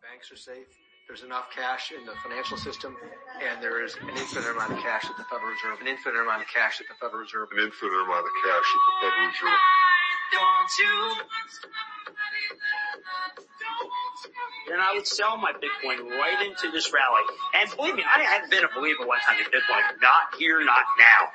banks are safe. There's enough cash in the financial system, and there is an infinite amount of cash at the Federal Reserve. An infinite amount of cash at the Federal Reserve. An infinite amount of cash at the Federal Reserve. Then I would sell my Bitcoin right into this rally. And believe me, I had been a believer one time in Bitcoin. Not here, not now.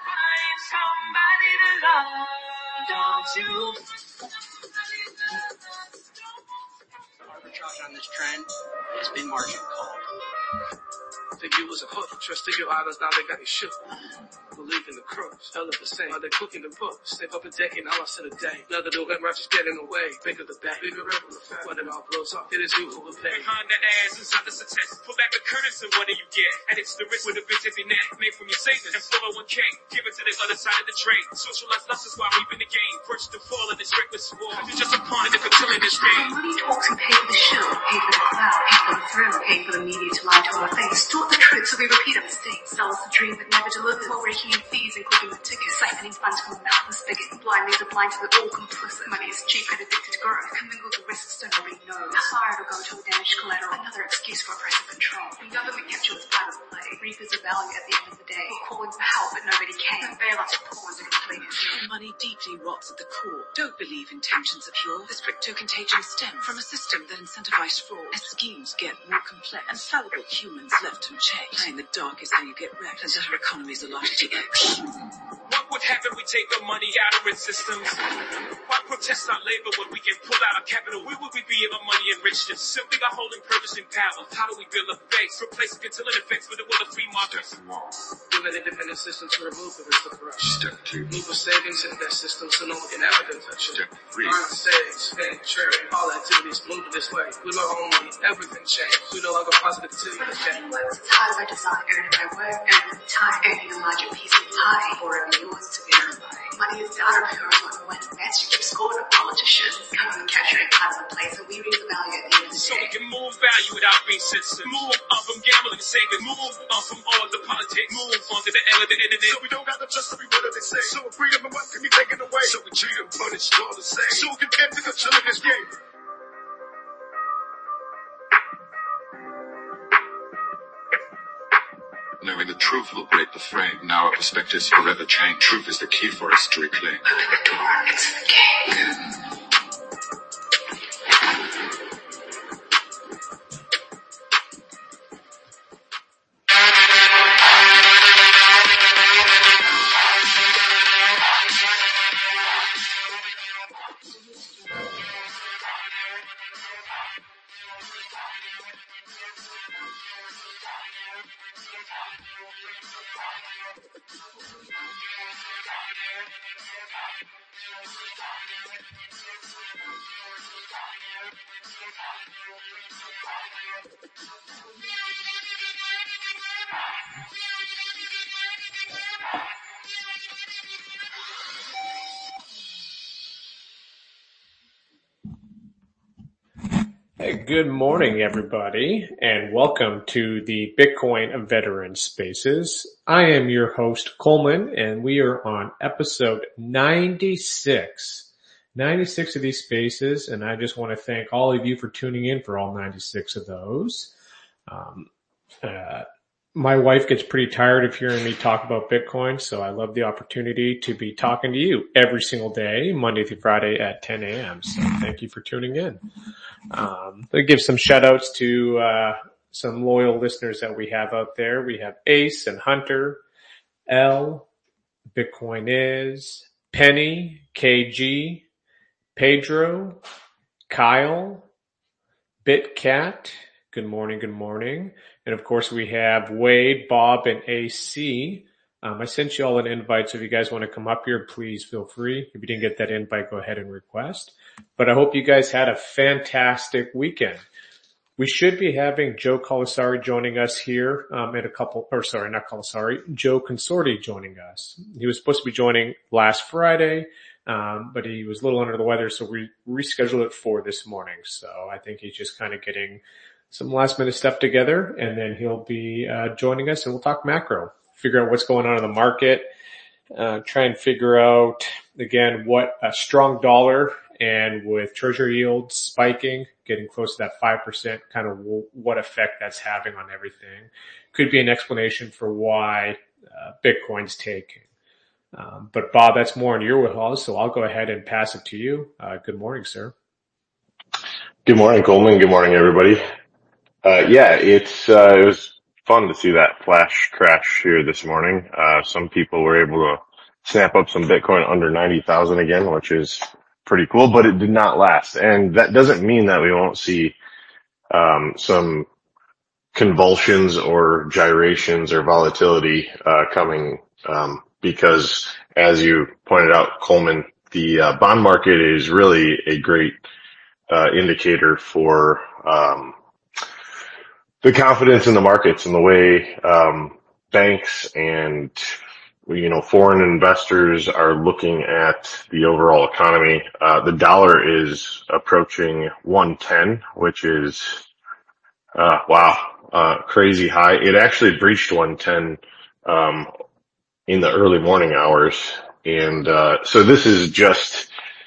Arbitrage on this trend has been margin called. Think you was a hook, trusted your idols, now they got you shook. Believe in the crooks, hell of the same, while they're cooking the books. Step up a decade, now I said a day. Another new righteous get in the way, bigger the back, bigger rebel effect. When it all blows off, it is you who will pay. Behind the ass, inside the success, pull back the curtains and what do you get? And it's the risk with a bitch every net, made from your savings and 401k. Give it to the other side of the trade. Socialized lust is why we've in the game. First to fall in this reckless war. You're just a pawn in the cotillion this game. Money talks, we pay for the show, pay for the cloud, pay for the thrill, pay for the media to lie to our face. Taught the truth so we repeat our mistakes. Sell us a dream but never delivered. While raking in fees, including the tickets. Siphoning funds from the mouth and spigot. Blind leads are blind to the all complicit. Money is cheap and addicted to growth. Commingle the risks so nobody knows. Hired or go to a damaged collateral. Another excuse for oppressive control. The government kept you as part of the play. Reapers of value at the end of the day. We're calling for help but nobody came. Bailouts for pawns and complete insane. Money deeply rots at the core. Don't believe intentions are pure. This crypto contagion stems from a system that incentivized fraud. As schemes get more complex and fallible humans left unchecked. Playing the dark is how you get wrecked, and our economies are largely X. What would happen we take the money out of its systems? Why protest our labor when we can pull out our capital? Where would we be if our money enriched us? Simply by holding purchasing power. How do we build a base? Replacing cotillion effects with the will of free markets. Build an independent system to remove the risk of corruption. Step 2. Move for savings into that system so no one can ever touch it. Step 3. Earn, save, spend, charity, all activities move this way. With our own money, everything changed. We no longer positivity. It's hard by design, earned by work, earned with time, earning a larger piece of pie, forever yours to verify. Money is data pure when that's you keep scoring of politicians. Coming and capturing part of the place, so we reap the value at the end of the So we day. can move value without being censored. Move on from gambling and saving. Move on from all the politics. Move on to the end of the internet. So we don't got to trust every word that they say. So freedom and what can be taken away. So we treat them punished all the same. So we can end the cotillion this game. Knowing the truth will break the frame. Now our perspectives forever change. Truth is the key for us to reclaim. Open the door, it's the game. Hey, good morning, everybody, and welcome to the Bitcoin Veteran Spaces. I am your host, Coleman, and we are on episode 96. 96 of these spaces, and I just want to thank all of you for tuning in for all 96 of those. My wife gets pretty tired of hearing me talk about Bitcoin, so I love the opportunity to be talking to you every single day, Monday through Friday at 10 a.m. So thank you for tuning in. I'll give some shout outs to some loyal listeners that we have out there. We have Ace and Hunter, L, Bitcoin is, Penny, KG, Pedro, Kyle, BitCat. Good morning, good morning. And of course we have Wade, Bob, and AC. I sent you all an invite, so if you guys want to come up here, please feel free. If you didn't get that invite, go ahead and request. But I hope you guys had a fantastic weekend. We should be having Joe Colasari joining us here, Joe Consorti joining us. He was supposed to be joining last Friday, but he was a little under the weather, so we rescheduled it for this morning. So I think he's just kind of getting some last minute stuff together, and then he'll be joining us, and we'll talk macro, figure out what's going on in the market, try and figure out again what a strong dollar and with treasury yields spiking, getting close to that 5%, kind of what effect that's having on everything could be an explanation for why Bitcoin's taking. But Bob, that's more in your wheelhouse, so I'll go ahead and pass it to you. Good morning, sir. Good morning, Coleman. Good morning, everybody. It was fun to see that flash crash here this morning. Some people were able to snap up some Bitcoin under 90,000 again, which is pretty cool, but it did not last. And that doesn't mean that we won't see some convulsions or gyrations or volatility coming, because as you pointed out, Coleman, the bond market is really a great indicator for the confidence in the markets and the way banks and foreign investors are looking at the overall economy. The dollar is approaching 110, which is crazy high. It actually breached 110 in the early morning hours, and so this is just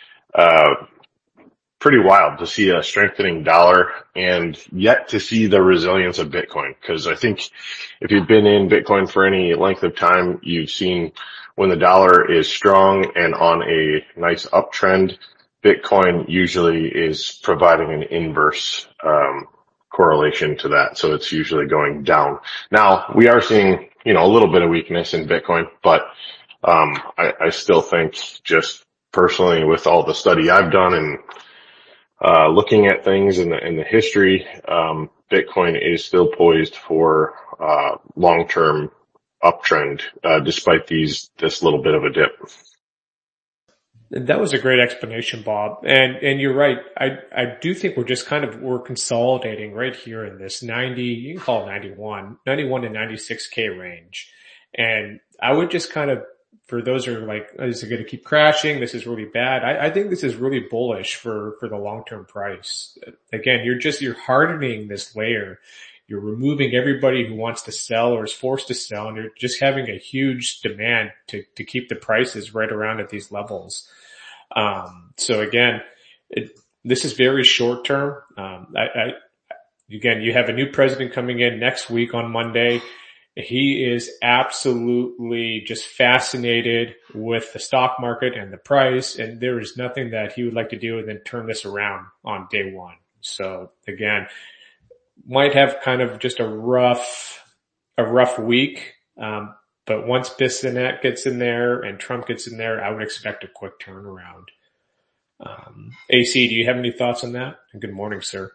pretty wild to see a strengthening dollar and yet to see the resilience of Bitcoin. Because I think if you've been in Bitcoin for any length of time, you've seen when the dollar is strong and on a nice uptrend, Bitcoin usually is providing an inverse correlation to that. So it's usually going down. Now we are seeing, a little bit of weakness in Bitcoin, but I still think, just personally with all the study I've done and looking at things in the history, Bitcoin is still poised for long-term uptrend, despite this little bit of a dip. That was a great explanation, Bob. And you're right. I do think we're consolidating right here in this 90, you can call it 91 to 96K range. And I would just for those who are like, is it going to keep crashing? This is really bad. I think this is really bullish for the long-term price. Again, you're hardening this layer. You're removing everybody who wants to sell or is forced to sell, and you're just having a huge demand to keep the prices right around at these levels. So again, this is very short term. Again, you have a new president coming in next week on Monday. He is absolutely just fascinated with the stock market and the price, and there is nothing that he would like to do and then turn this around on day one. So again, might have kind of just a rough week. But once Bissonnette gets in there and Trump gets in there, I would expect a quick turnaround. AC, do you have any thoughts on that? And good morning, sir.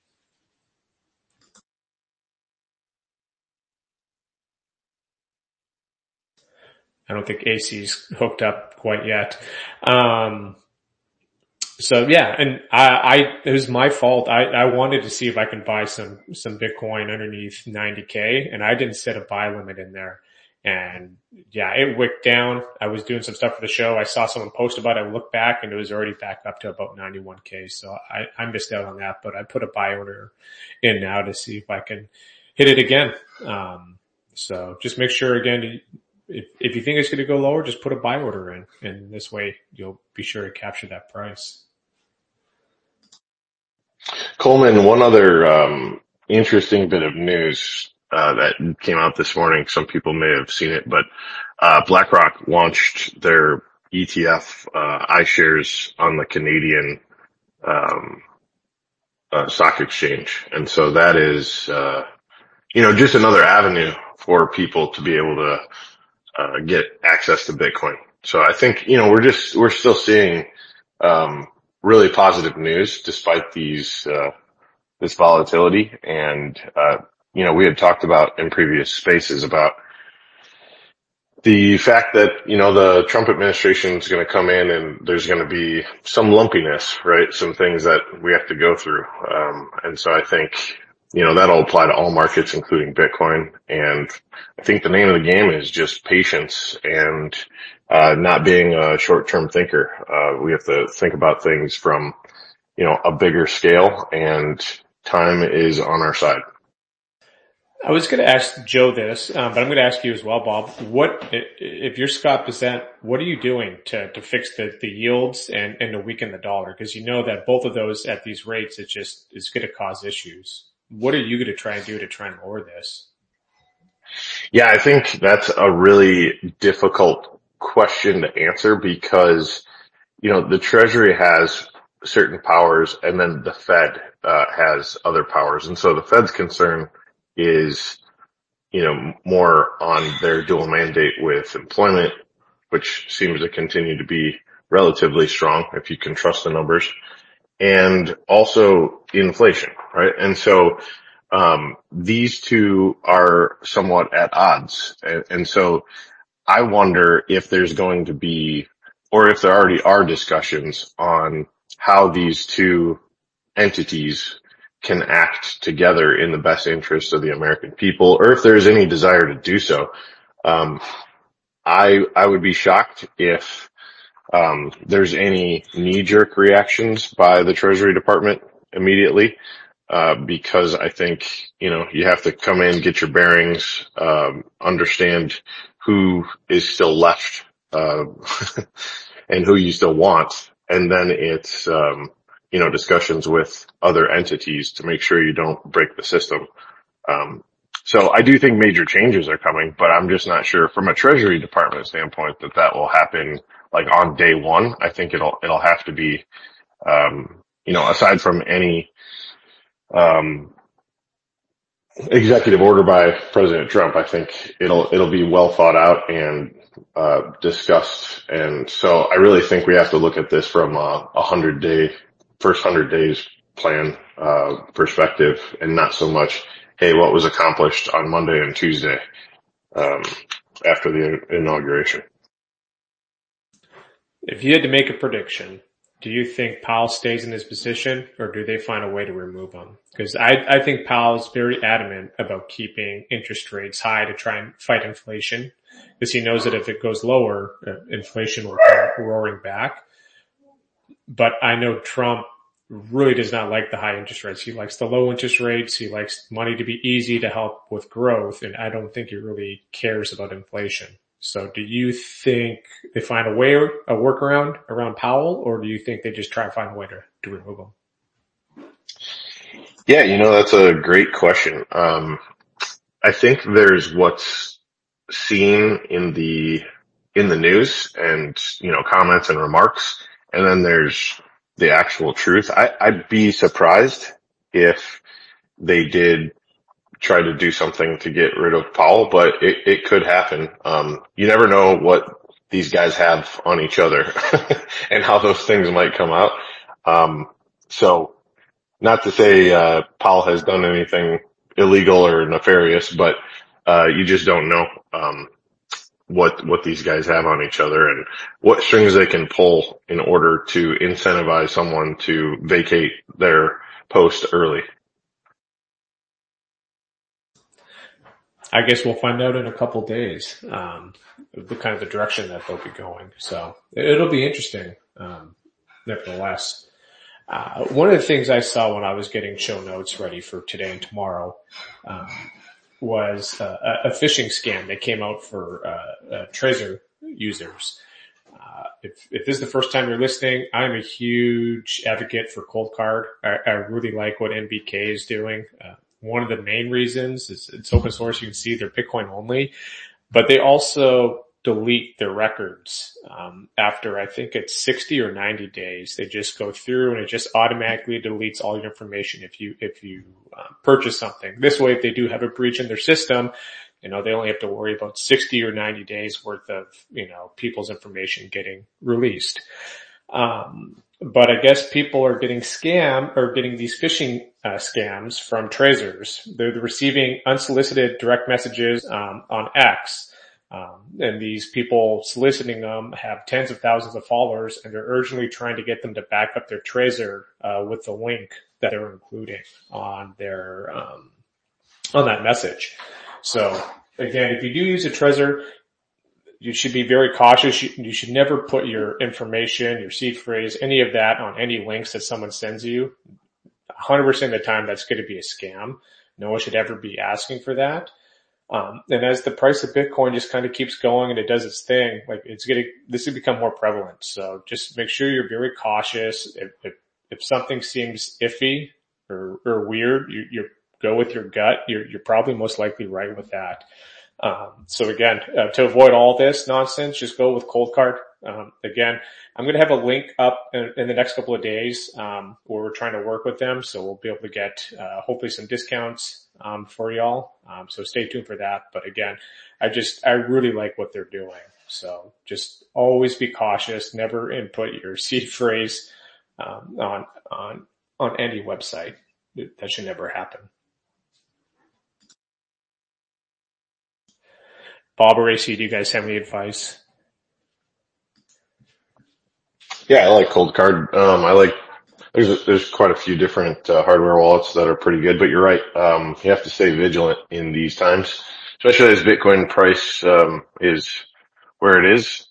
I don't think AC's hooked up quite yet. So yeah, and it was my fault. I wanted to see if I can buy some Bitcoin underneath 90K, and I didn't set a buy limit in there. And yeah, it wicked down. I was doing some stuff for the show. I saw someone post about it. I looked back and it was already back up to about 91K. So I missed out on that, but I put a buy order in now to see if I can hit it again. So just make sure again, if you think it's going to go lower, just put a buy order in, and this way you'll be sure to capture that price. Coleman, one other interesting bit of news that came out this morning. Some people may have seen it, but BlackRock launched their ETF iShares on the Canadian stock exchange, and so that is just another avenue for people to be able to get access to Bitcoin. So I think we're still seeing really positive news despite this volatility. And we had talked about in previous spaces about the fact that the Trump administration is going to come in and there's going to be some lumpiness, right? Some things that we have to go through. And so I think that'll apply to all markets, including Bitcoin. And I think the name of the game is just patience and not being a short-term thinker. We have to think about things from, a bigger scale, and time is on our side. I was going to ask Joe this, but I'm going to ask you as well, Bob. What, if you're Scott Bessent, what are you doing to fix the yields and to weaken the dollar? Because you know that both of those at these rates, is going to cause issues. What are you going to try and do to try and lower this? Yeah, I think that's a really difficult question to answer because, the Treasury has certain powers and then the Fed has other powers. And so the Fed's concern is, more on their dual mandate with employment, which seems to continue to be relatively strong if you can trust the numbers, and also inflation, right? And so these two are somewhat at odds. And so I wonder if there's going to be, or if there already are discussions on how these two entities can act together in the best interest of the American people, or if there's any desire to do so. I would be shocked if there's any knee-jerk reactions by the Treasury Department immediately, because I think, you have to come in, get your bearings, understand who is still left, and who you still want. And then it's, discussions with other entities to make sure you don't break the system. So I do think major changes are coming, but I'm just not sure from a Treasury Department standpoint that will happen like on day one. I think it'll have to be, aside from any, executive order by President Trump, I think it'll be well thought out and discussed. And so I really think we have to look at this from a first 100 days plan perspective, and not so much, hey, what was accomplished on Monday and Tuesday after the inauguration. If you had to make a prediction, do you think Powell stays in his position, or do they find a way to remove him? Because I think Powell's very adamant about keeping interest rates high to try and fight inflation, because he knows that if it goes lower, inflation will come roaring back. But I know Trump really does not like the high interest rates. He likes the low interest rates. He likes money to be easy to help with growth, and I don't think he really cares about inflation. So do you think they find a workaround around Powell, or do you think they just try to find a way to remove him? Yeah, that's a great question. I think there's what's seen in the news and, comments and remarks, and then there's the actual truth. I'd be surprised if they did try to do something to get rid of Powell, but it could happen. You never know what these guys have on each other and how those things might come out. So not to say, Powell has done anything illegal or nefarious, but, you just don't know, what these guys have on each other and what strings they can pull in order to incentivize someone to vacate their post early. I guess we'll find out in a couple days, the kind of the direction that they'll be going. So it'll be interesting, nevertheless. One of the things I saw when I was getting show notes ready for today and tomorrow, was a phishing scam that came out for Trezor users. If this is the first time you're listening, I'm a huge advocate for Cold Card. I really like what NBK is doing. One of the main reasons is it's open source. You can see they're Bitcoin only, but they also delete their records after, I think it's 60 or 90 days. They just go through and it just automatically deletes all your information if you purchase something. This way, if they do have a breach in their system, they only have to worry about 60 or 90 days worth of, people's information getting released. But I guess people are getting getting these phishing scams from Trezors. They're receiving unsolicited direct messages on X. And these people soliciting them have tens of thousands of followers, and they're urgently trying to get them to back up their Trezor with the link that they're including on their on that message. So again, if you do use a Trezor, you should be very cautious. You should never put your information, your seed phrase, any of that on any links that someone sends you. 100% of the time, that's going to be a scam. no one should ever be asking for that. And as the price of Bitcoin just kind of keeps going and it does its thing, like this will become more prevalent. So just make sure you're very cautious. If something seems iffy or weird, you go with your gut. You're probably most likely right with that. So again, to avoid all this nonsense, just go with Coldcard. Again, I'm going to have a link up in the next couple of days, where we're trying to work with them. So we'll be able to get, hopefully some discounts, for y'all. So stay tuned for that. But again, I really like what they're doing. So just always be cautious. Never input your seed phrase, on any website. That should never happen. Bob or AC, do you guys have any advice? Yeah, I like Coldcard. There's quite a few different hardware wallets that are pretty good, but you're right. You have to stay vigilant in these times, especially as Bitcoin price is where it is,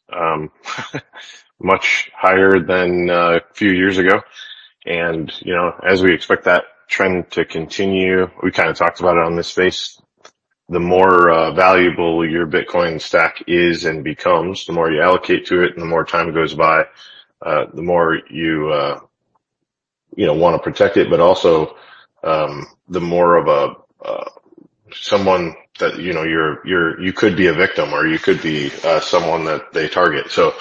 much higher than a few years ago. And as we expect that trend to continue, we kind of talked about it on this space. The more valuable your Bitcoin stack is and becomes, the more you allocate to it, and the more time goes by, the more you want to protect it, but also the more of someone that you could be a victim, or you could be someone that they target. So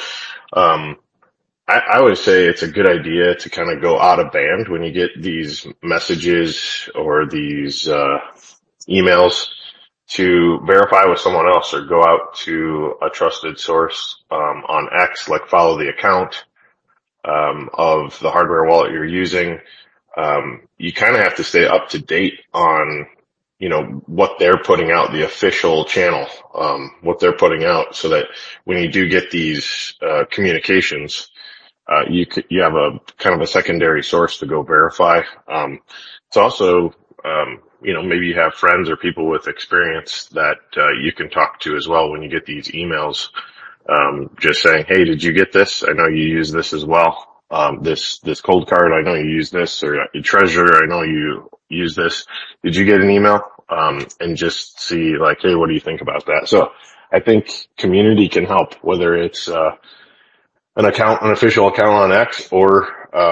I would say it's a good idea to kind of go out of band when you get these messages or these emails, to verify with someone else, or go out to a trusted source on X, like follow the account of the hardware wallet you're using. You kind of have to stay up to date on what they're putting out, the official channel, what they're putting out, so that when you do get these communications, you have a kind of a secondary source to go verify. It's also maybe you have friends or people with experience that you can talk to as well when you get these emails, just saying, hey, did you get this? I know you use this as well. This Coldcard, I know you use this, or Trezor, I know you use this. Did you get an email? And just see, like, hey, what do you think about that? So I think community can help, whether it's an official account on X, or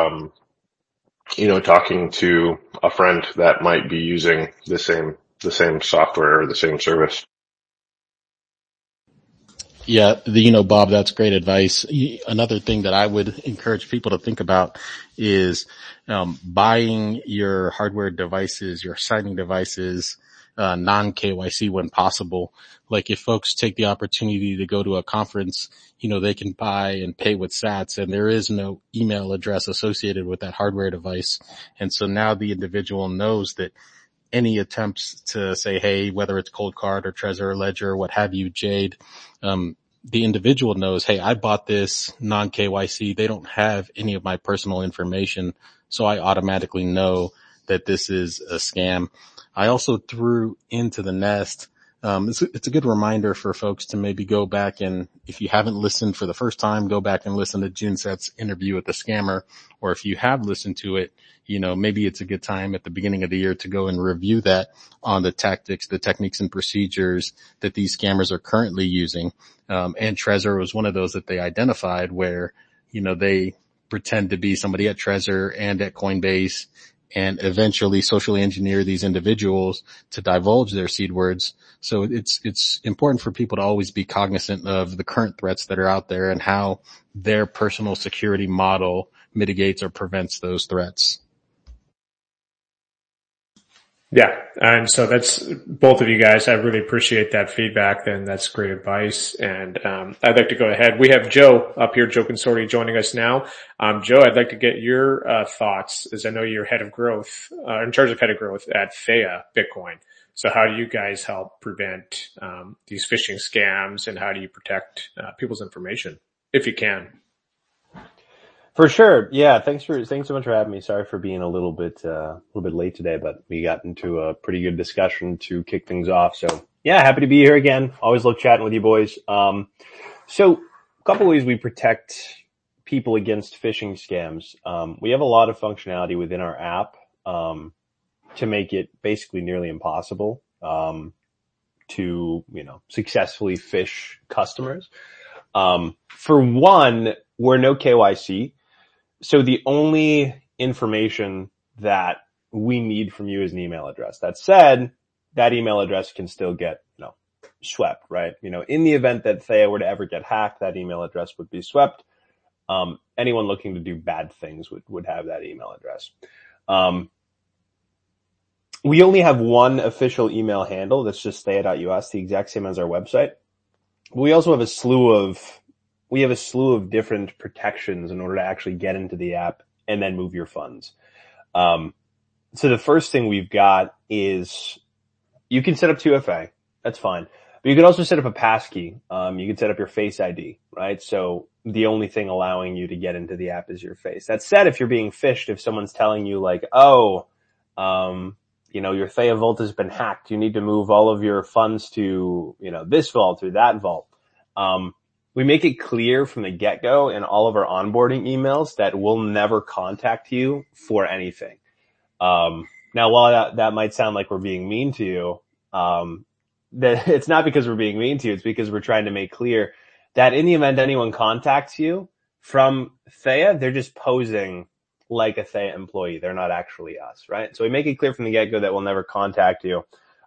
talking to a friend that might be using the same software or the same service. Yeah, Bob, that's great advice. Another thing that I would encourage people to think about is buying your hardware devices, your signing devices, non-KYC when possible. Like if folks take the opportunity to go to a conference, they can buy and pay with sats, and there is no email address associated with that hardware device. And so now the individual knows that any attempts to say, hey, whether it's Coldcard or Trezor or Ledger, what have you, Jade, the individual knows, hey, I bought this non-KYC. They don't have any of my personal information, so I automatically know that this is a scam. I also threw into the nest, it's a good reminder for folks to maybe go back, and if you haven't listened for the first time, go back and listen to Junset's interview with the scammer. Or if you have listened to it, maybe it's a good time at the beginning of the year to go and review that on the tactics, the techniques and procedures that these scammers are currently using. And Trezor was one of those that they identified where, they pretend to be somebody at Trezor and at Coinbase, and eventually socially engineer these individuals to divulge their seed words. So it's important for people to always be cognizant of the current threats that are out there and how their personal security model mitigates or prevents those threats. Yeah. And so that's both of you guys. I really appreciate that feedback, and that's great advice. And, I'd like to go ahead. We have Joe up here, Joe Consorti, joining us now. Joe, I'd like to get your, thoughts, as I know you're head of growth, in charge of head of growth at Theia Bitcoin. So how do you guys help prevent, these phishing scams, and how do you protect, people's information, if you can? For sure. Yeah. Thanks so much for having me. Sorry for being a little bit late today, but we got into a pretty good discussion to kick things off. So yeah, happy to be here again. Always love chatting with you boys. So a couple ways we protect people against phishing scams. We have a lot of functionality within our app, to make it basically nearly impossible, to, successfully phish customers. For one, we're no KYC. So the only information that we need from you is an email address. That said, that email address can still get, swept, right? In the event that Theia were to ever get hacked, that email address would be swept. Anyone looking to do bad things would have that email address. We only have one official email handle. That's just theia.us, the exact same as our website. We also have a slew of different protections in order to actually get into the app and then move your funds. So the first thing we've got is you can set up 2FA. That's fine. But you can also set up a passkey. You can set up your Face ID, right? So the only thing allowing you to get into the app is your face. That said, if you're being phished, if someone's telling you like, your Theia vault has been hacked, you need to move all of your funds to, this vault or that vault. We make it clear from the get-go in all of our onboarding emails that we'll never contact you for anything. Now, while that might sound like we're being mean to you, that it's not because we're being mean to you. It's because we're trying to make clear that in the event anyone contacts you from Theia, they're just posing like a Theia employee. They're not actually us, right? So we make it clear from the get-go that we'll never contact you.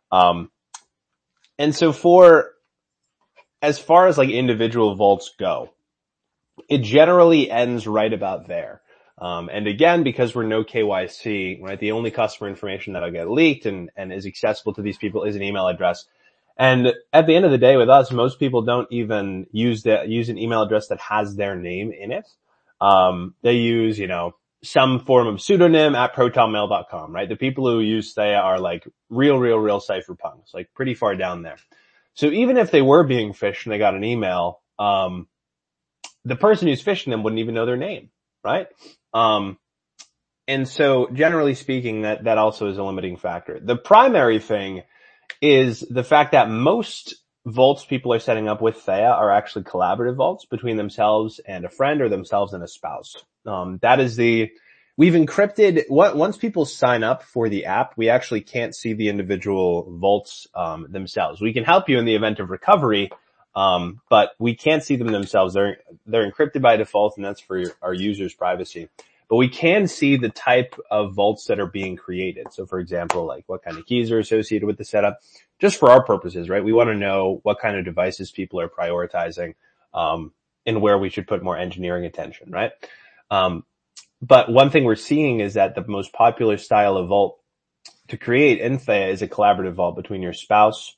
And so as far as like individual vaults go, it generally ends right about there. And again, because we're no KYC, right, the only customer information that'll get leaked and is accessible to these people is an email address. And at the end of the day with us, most people don't even use an email address that has their name in it. They use, some form of pseudonym at protonmail.com, right? The people who use Theia are like real cypherpunks, like pretty far down there. So even if they were being phished and they got an email, the person who's phishing them wouldn't even know their name, right? And so generally speaking, that also is a limiting factor. The primary thing is the fact that most vaults people are setting up with Theia are actually collaborative vaults between themselves and a friend or themselves and a spouse. We've encrypted, once people sign up for the app, we actually can't see the individual vaults, themselves. We can help you in the event of recovery, but we can't see them themselves. They're encrypted by default, and that's for our users' privacy. But we can see the type of vaults that are being created. So for example, like what kind of keys are associated with the setup, just for our purposes, right? We want to know what kind of devices people are prioritizing, and where we should put more engineering attention, right? But one thing we're seeing is that the most popular style of vault to create in Theia is a collaborative vault between your spouse.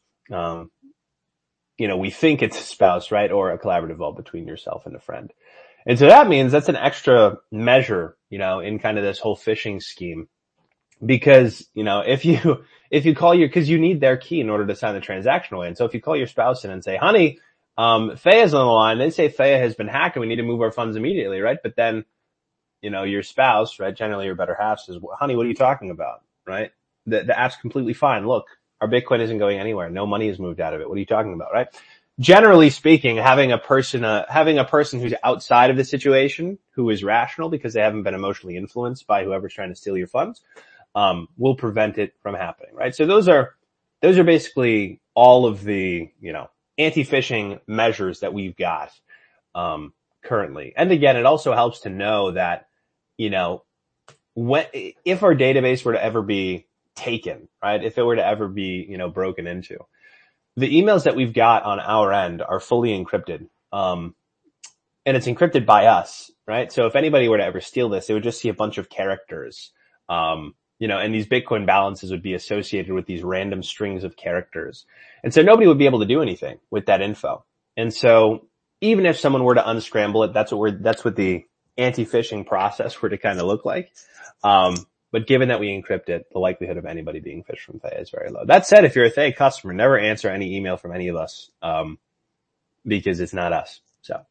We think it's a spouse, right? Or a collaborative vault between yourself and a friend. And so that means that's an extra measure, in kind of this whole phishing scheme. Because, if you call cause you need their key in order to sign the transaction away. And so if you call your spouse in and say, honey, Theia's on the line, they say Theia has been hacked and we need to move our funds immediately, right? But then, your spouse, right? Generally your better half says, well, honey, what are you talking about? Right? The app's completely fine. Look, our Bitcoin isn't going anywhere. No money is moved out of it. What are you talking about? Right? Generally speaking, having a person who's outside of the situation, who is rational because they haven't been emotionally influenced by whoever's trying to steal your funds, will prevent it from happening, right? So those are basically all of the, anti-phishing measures that we've got, currently. And again, it also helps to know that, if our database were to ever be taken, right? If it were to ever be, broken into, the emails that we've got on our end are fully encrypted. And it's encrypted by us, right? So if anybody were to ever steal this, they would just see a bunch of characters. And these Bitcoin balances would be associated with these random strings of characters. And so nobody would be able to do anything with that info. And so even if someone were to unscramble it, that's what the anti-phishing process were to kind of look like. But given that we encrypt it, the likelihood of anybody being phished from Theia is very low. That said, if you're a Theia customer, never answer any email from any of us, because it's not us. So.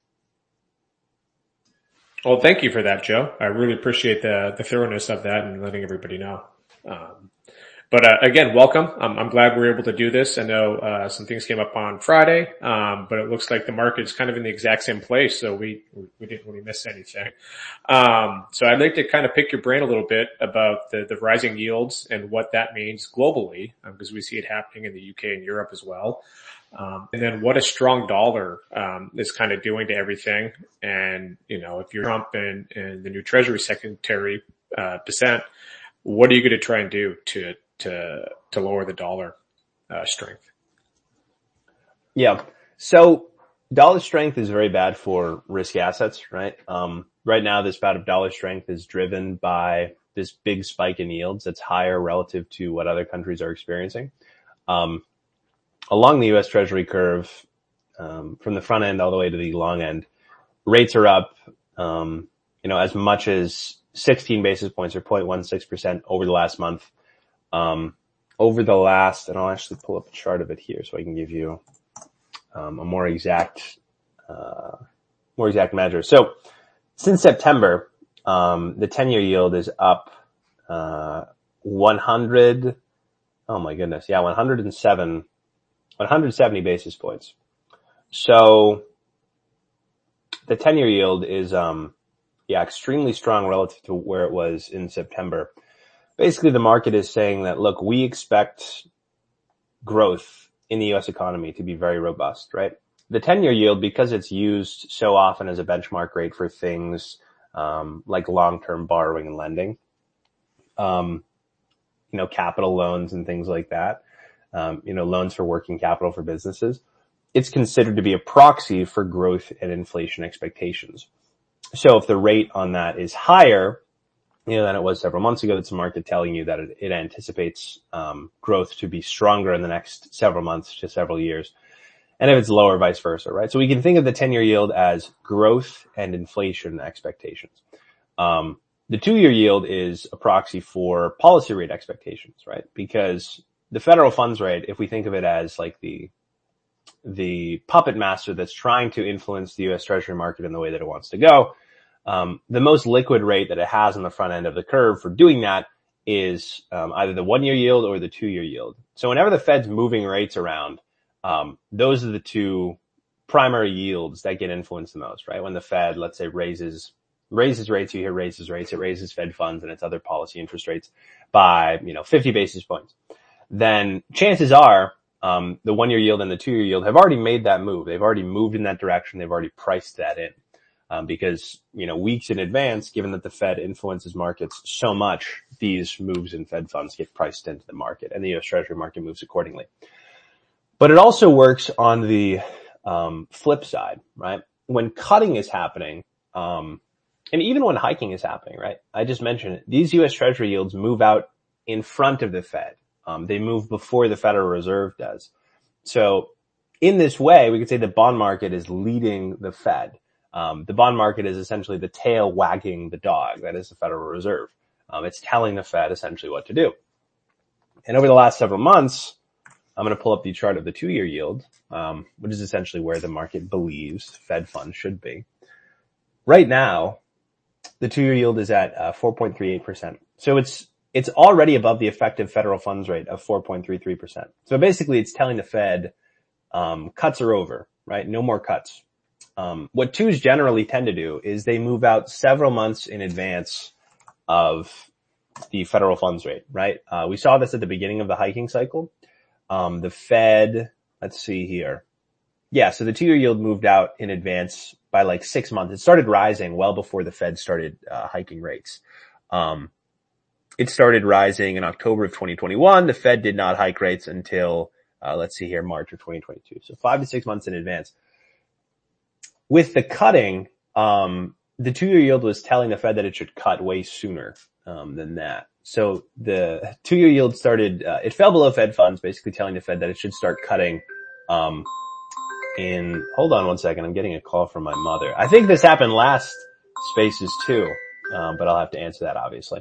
Well, thank you for that, Joe. I really appreciate the thoroughness of that and letting everybody know. But again, welcome. I'm glad we're able to do this. I know some things came up on Friday, but it looks like the market is kind of in the exact same place, so we didn't really miss anything. So I'd like to kind of pick your brain a little bit about the rising yields and what that means globally, because we see it happening in the UK and Europe as well. And then what a strong dollar is kind of doing to everything. And, if you're Trump and the new Treasury Secretary Bessent, what are you going to try and do to lower the dollar strength? Yeah. So dollar strength is very bad for risk assets, right? Right now, this bout of dollar strength is driven by this big spike in yields that's higher relative to what other countries are experiencing. Along the U.S. Treasury curve, from the front end all the way to the long end, rates are up, as much as 16 basis points or 0.16% over the last month. Over the last, and I'll actually pull up a chart of it here so I can give you a more exact measure. So since September, the 10-year yield is up 170 basis points. So the 10-year yield is extremely strong relative to where it was in September. Basically, the market is saying that, look, we expect growth in the U.S. economy to be very robust, right? The 10-year yield, because it's used so often as a benchmark rate for things like long-term borrowing and lending, capital loans and things like that, loans for working capital for businesses, it's considered to be a proxy for growth and inflation expectations. So if the rate on that is higher, than it was several months ago, that's the market telling you that it anticipates growth to be stronger in the next several months to several years. And if it's lower, vice versa, right? So we can think of the 10-year yield as growth and inflation expectations. The 2-year yield is a proxy for policy rate expectations, right? Because the federal funds rate, if we think of it as like the puppet master that's trying to influence the U.S. Treasury market in the way that it wants to go, the most liquid rate that it has on the front end of the curve for doing that is either the 1-year yield or the 2-year yield. So whenever the Fed's moving rates around, those are the two primary yields that get influenced the most, right? When the Fed, let's say, raises rates, you hear raises rates, it raises Fed funds and its other policy interest rates by, 50 basis points. Then chances are, the 1-year yield and the 2-year yield have already made that move. They've already moved in that direction. They've already priced that in. Because, weeks in advance, given that the Fed influences markets so much, these moves in Fed funds get priced into the market and the U.S. Treasury market moves accordingly. But it also works on the flip side, right? When cutting is happening, and even when hiking is happening, right? I just mentioned it. These U.S. Treasury yields move out in front of the Fed. They move before the Federal Reserve does. So in this way, we could say the bond market is leading the Fed. The bond market is essentially the tail wagging the dog. That is the Federal Reserve. It's telling the Fed essentially what to do. And over the last several months, I'm going to pull up the chart of the 2-year yield, which is essentially where the market believes Fed funds should be. Right now, the 2-year yield is at 4.38%. So it's already above the effective federal funds rate of 4.33%. So basically it's telling the Fed, cuts are over, right? No more cuts. What twos generally tend to do is they move out several months in advance of the federal funds rate, right? We saw this at the beginning of the hiking cycle. The Fed, let's see here. Yeah, so the 2-year yield moved out in advance by like 6 months. It started rising well before the Fed started hiking rates. It started rising in October of 2021. The Fed did not hike rates until, let's see here, March of 2022. So 5 to 6 months in advance. With the cutting, the 2-year yield was telling the Fed that it should cut way sooner than that. So the 2-year yield started, it fell below Fed funds, basically telling the Fed that it should start cutting hold on one second, I'm getting a call from my mother. I think this happened last Spaces too, but I'll have to answer that obviously.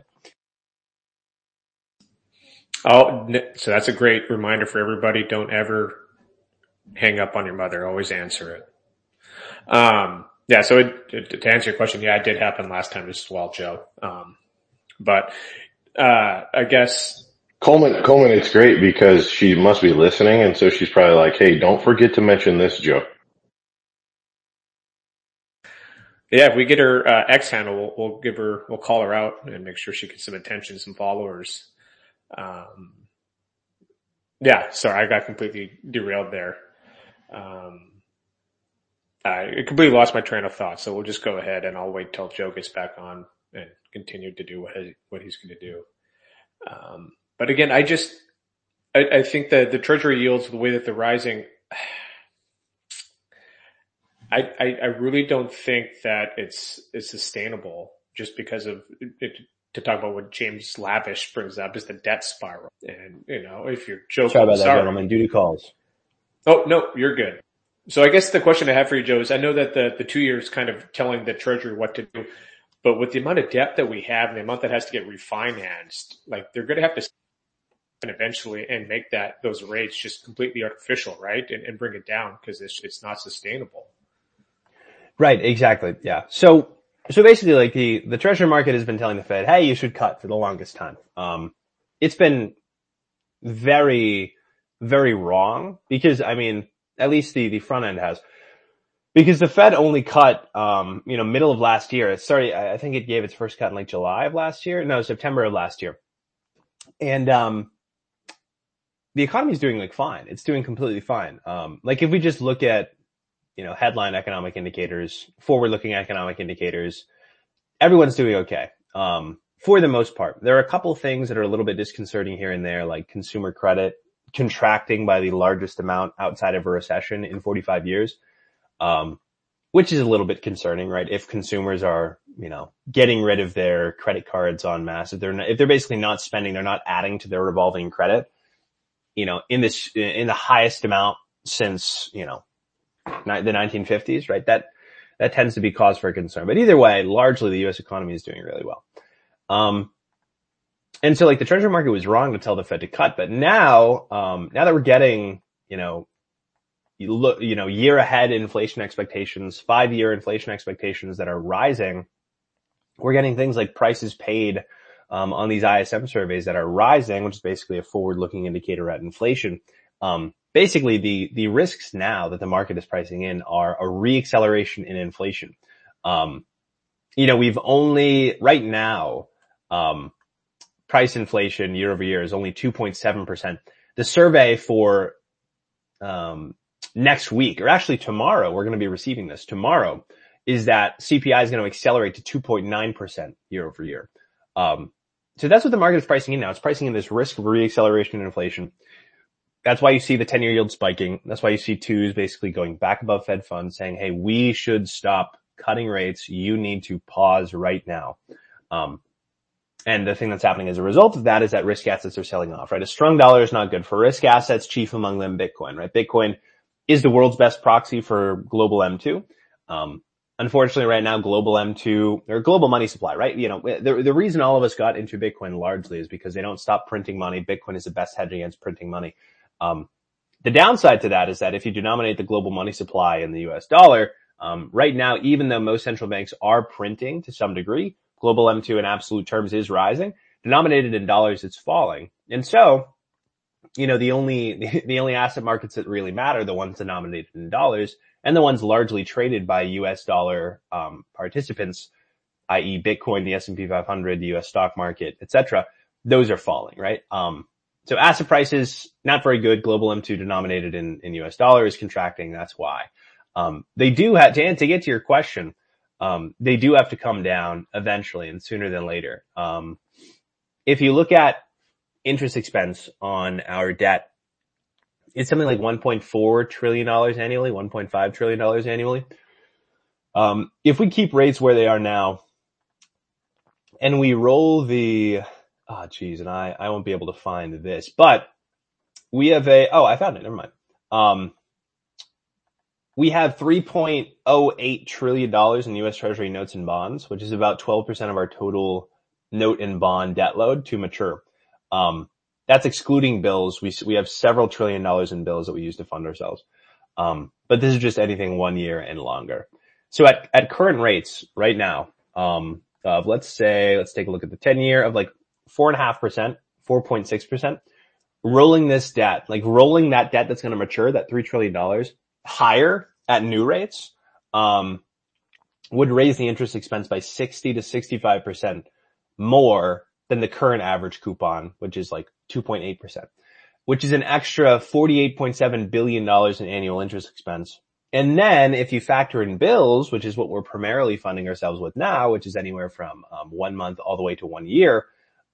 Oh, so that's a great reminder for everybody. Don't ever hang up on your mother. Always answer it. Yeah, so to answer your question, yeah, it did happen last time as well, Joe. But I guess Coleman, it's great because she must be listening, and so she's probably like, hey, don't forget to mention this, Joe. Yeah, if we get her X handle, we'll call her out and make sure she gets some attention, some followers. Yeah, sorry, I got completely derailed there. I completely lost my train of thought, so we'll just go ahead and I'll wait till Joe gets back on and continue to do what he's going to do. But again, I think that the treasury yields, the way that they're rising, I really don't think that it's sustainable just because of it. To talk about what James Lavish brings up is the debt spiral. And, if you're joking. Sorry about that, gentlemen. Duty calls. Oh, no, you're good. So I guess the question I have for you, Joe, is I know that the 2 years kind of telling the treasury what to do, but with the amount of debt that we have and the amount that has to get refinanced, like they're going to have to eventually and make those rates just completely artificial, right? And bring it down because it's not sustainable. Right. Exactly. Yeah. So basically, like the treasury market has been telling the Fed, hey, you should cut for the longest time. It's been very, very wrong because, I mean, at least the front end has, because the Fed only cut, middle of last year. I think it gave its first cut in like July of last year. No, September of last year. And, the economy is doing like fine. It's doing completely fine. Like if we just look at, headline economic indicators, forward-looking economic indicators, everyone's doing okay. For the most part, there are a couple things that are a little bit disconcerting here and there, like consumer credit contracting by the largest amount outside of a recession in 45 years, which is a little bit concerning, right? If consumers are, getting rid of their credit cards en masse, if they're basically not spending, they're not adding to their revolving credit, in the highest amount since, the 1950s, right? That tends to be cause for concern. But either way, largely the U.S. economy is doing really well. And so like the treasury market was wrong to tell the Fed to cut, but now that we're getting, year ahead inflation expectations, 5-year inflation expectations that are rising, we're getting things like prices paid, on these ISM surveys that are rising, which is basically a forward-looking indicator at inflation. Basically the risks now that the market is pricing in are a reacceleration in inflation. We've only right now, price inflation year over year is only 2.7%. The survey for, next week, or actually tomorrow, we're going to be receiving this tomorrow, is that CPI is going to accelerate to 2.9% year over year. So that's what the market is pricing in now. It's pricing in this risk of reacceleration in inflation. That's why you see the 10-year yield spiking. That's why you see twos basically going back above Fed funds saying, hey, we should stop cutting rates. You need to pause right now. And the thing that's happening as a result of that is that risk assets are selling off, right? A strong dollar is not good for risk assets, chief among them Bitcoin, right? Bitcoin is the world's best proxy for global M2. Unfortunately, right now, global M2 or global money supply, right? The reason all of us got into Bitcoin largely is because they don't stop printing money. Bitcoin is the best hedge against printing money. The downside to that is that if you denominate the global money supply in the US dollar, right now, even though most central banks are printing to some degree, global M2 in absolute terms is rising. Denominated in dollars, it's falling. And so, the only asset markets that really matter, the ones denominated in dollars and the ones largely traded by US dollar, participants, i.e. Bitcoin, the S&P 500, the US stock market, etc. Those are falling, right? So asset prices, not very good. Global M2 denominated in US dollars contracting. That's why. They do have to get to your question. They do have to come down eventually and sooner than later. If you look at interest expense on our debt, it's something like $1.4 trillion annually, $1.5 trillion annually. If we keep rates where they are now and we roll and I won't be able to find this, but we have I found it. Never mind. We have $3.08 trillion in U.S. Treasury notes and bonds, which is about 12% of our total note and bond debt load to mature. That's excluding bills. We have several $1 trillion in bills that we use to fund ourselves. But this is just anything 1 year and longer. So at current rates right now, let's take a look at the 10-year of like 4.5%, 4.6%. Rolling this debt, like rolling that debt that's going to mature, that $3 trillion higher at new rates, would raise the interest expense by 60 to 65% more than the current average coupon, which is like 2.8%, which is an extra $48.7 billion in annual interest expense. And then if you factor in bills, which is what we're primarily funding ourselves with now, which is anywhere from 1 month all the way to 1 year,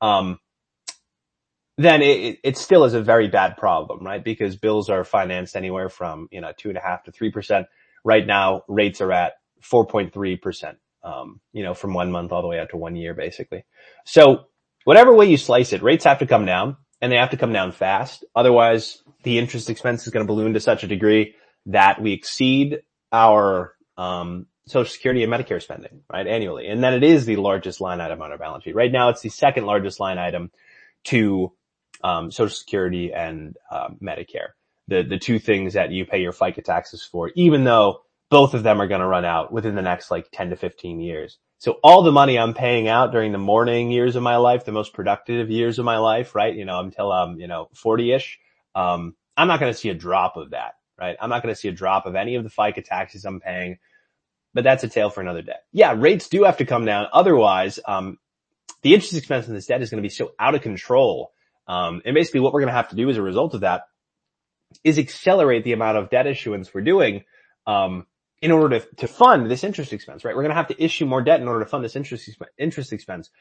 then it still is a very bad problem, right? Because bills are financed anywhere from, 2.5% to 3%. Right now, rates are at 4.3%, from 1 month all the way out to 1 year, basically. So whatever way you slice it, rates have to come down, and they have to come down fast. Otherwise, the interest expense is going to balloon to such a degree that we exceed our Social Security and Medicare spending, right, annually. And then it is the largest line item on our balance sheet. Right now, it's the second largest line item to Social Security and Medicare, the two things that you pay your FICA taxes for, even though both of them are going to run out within the next 10 to 15 years. So all the money I'm paying out during the morning years of my life, the most productive years of my life, right, until I'm 40-ish, I'm not going to see a drop of that, right? I'm not going to see a drop of any of the FICA taxes I'm paying, but that's a tale for another day. Yeah, rates do have to come down. Otherwise, the interest expense on this debt is going to be so out of control. And basically what we're going to have to do as a result of that is accelerate the amount of debt issuance we're doing, in order to fund this interest expense, right? We're going to have to issue more debt in order to fund this interest expense.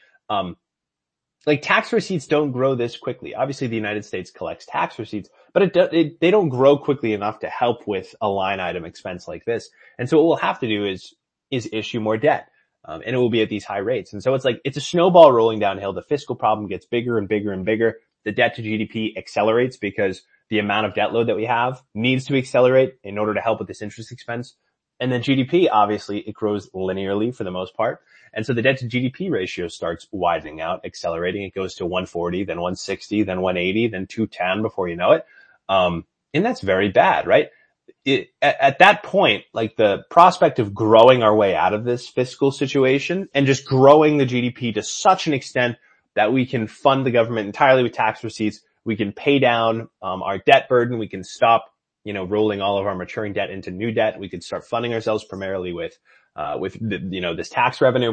Tax receipts don't grow this quickly. Obviously the United States collects tax receipts, but they don't grow quickly enough to help with a line item expense like this. And so what we'll have to do is issue more debt. And it will be at these high rates. And so it's a snowball rolling downhill. The fiscal problem gets bigger and bigger and bigger. The debt to GDP accelerates because the amount of debt load that we have needs to accelerate in order to help with this interest expense. And then GDP, obviously, it grows linearly for the most part. And so the debt to GDP ratio starts widening out, accelerating. It goes to 140, then 160, then 180, then 210 before you know it. And that's very bad, right? At that point, the prospect of growing our way out of this fiscal situation and just growing the GDP to such an extent that we can fund the government entirely with tax receipts, we can pay down our debt burden, we can stop rolling all of our maturing debt into new debt. We could start funding ourselves primarily with this tax revenue.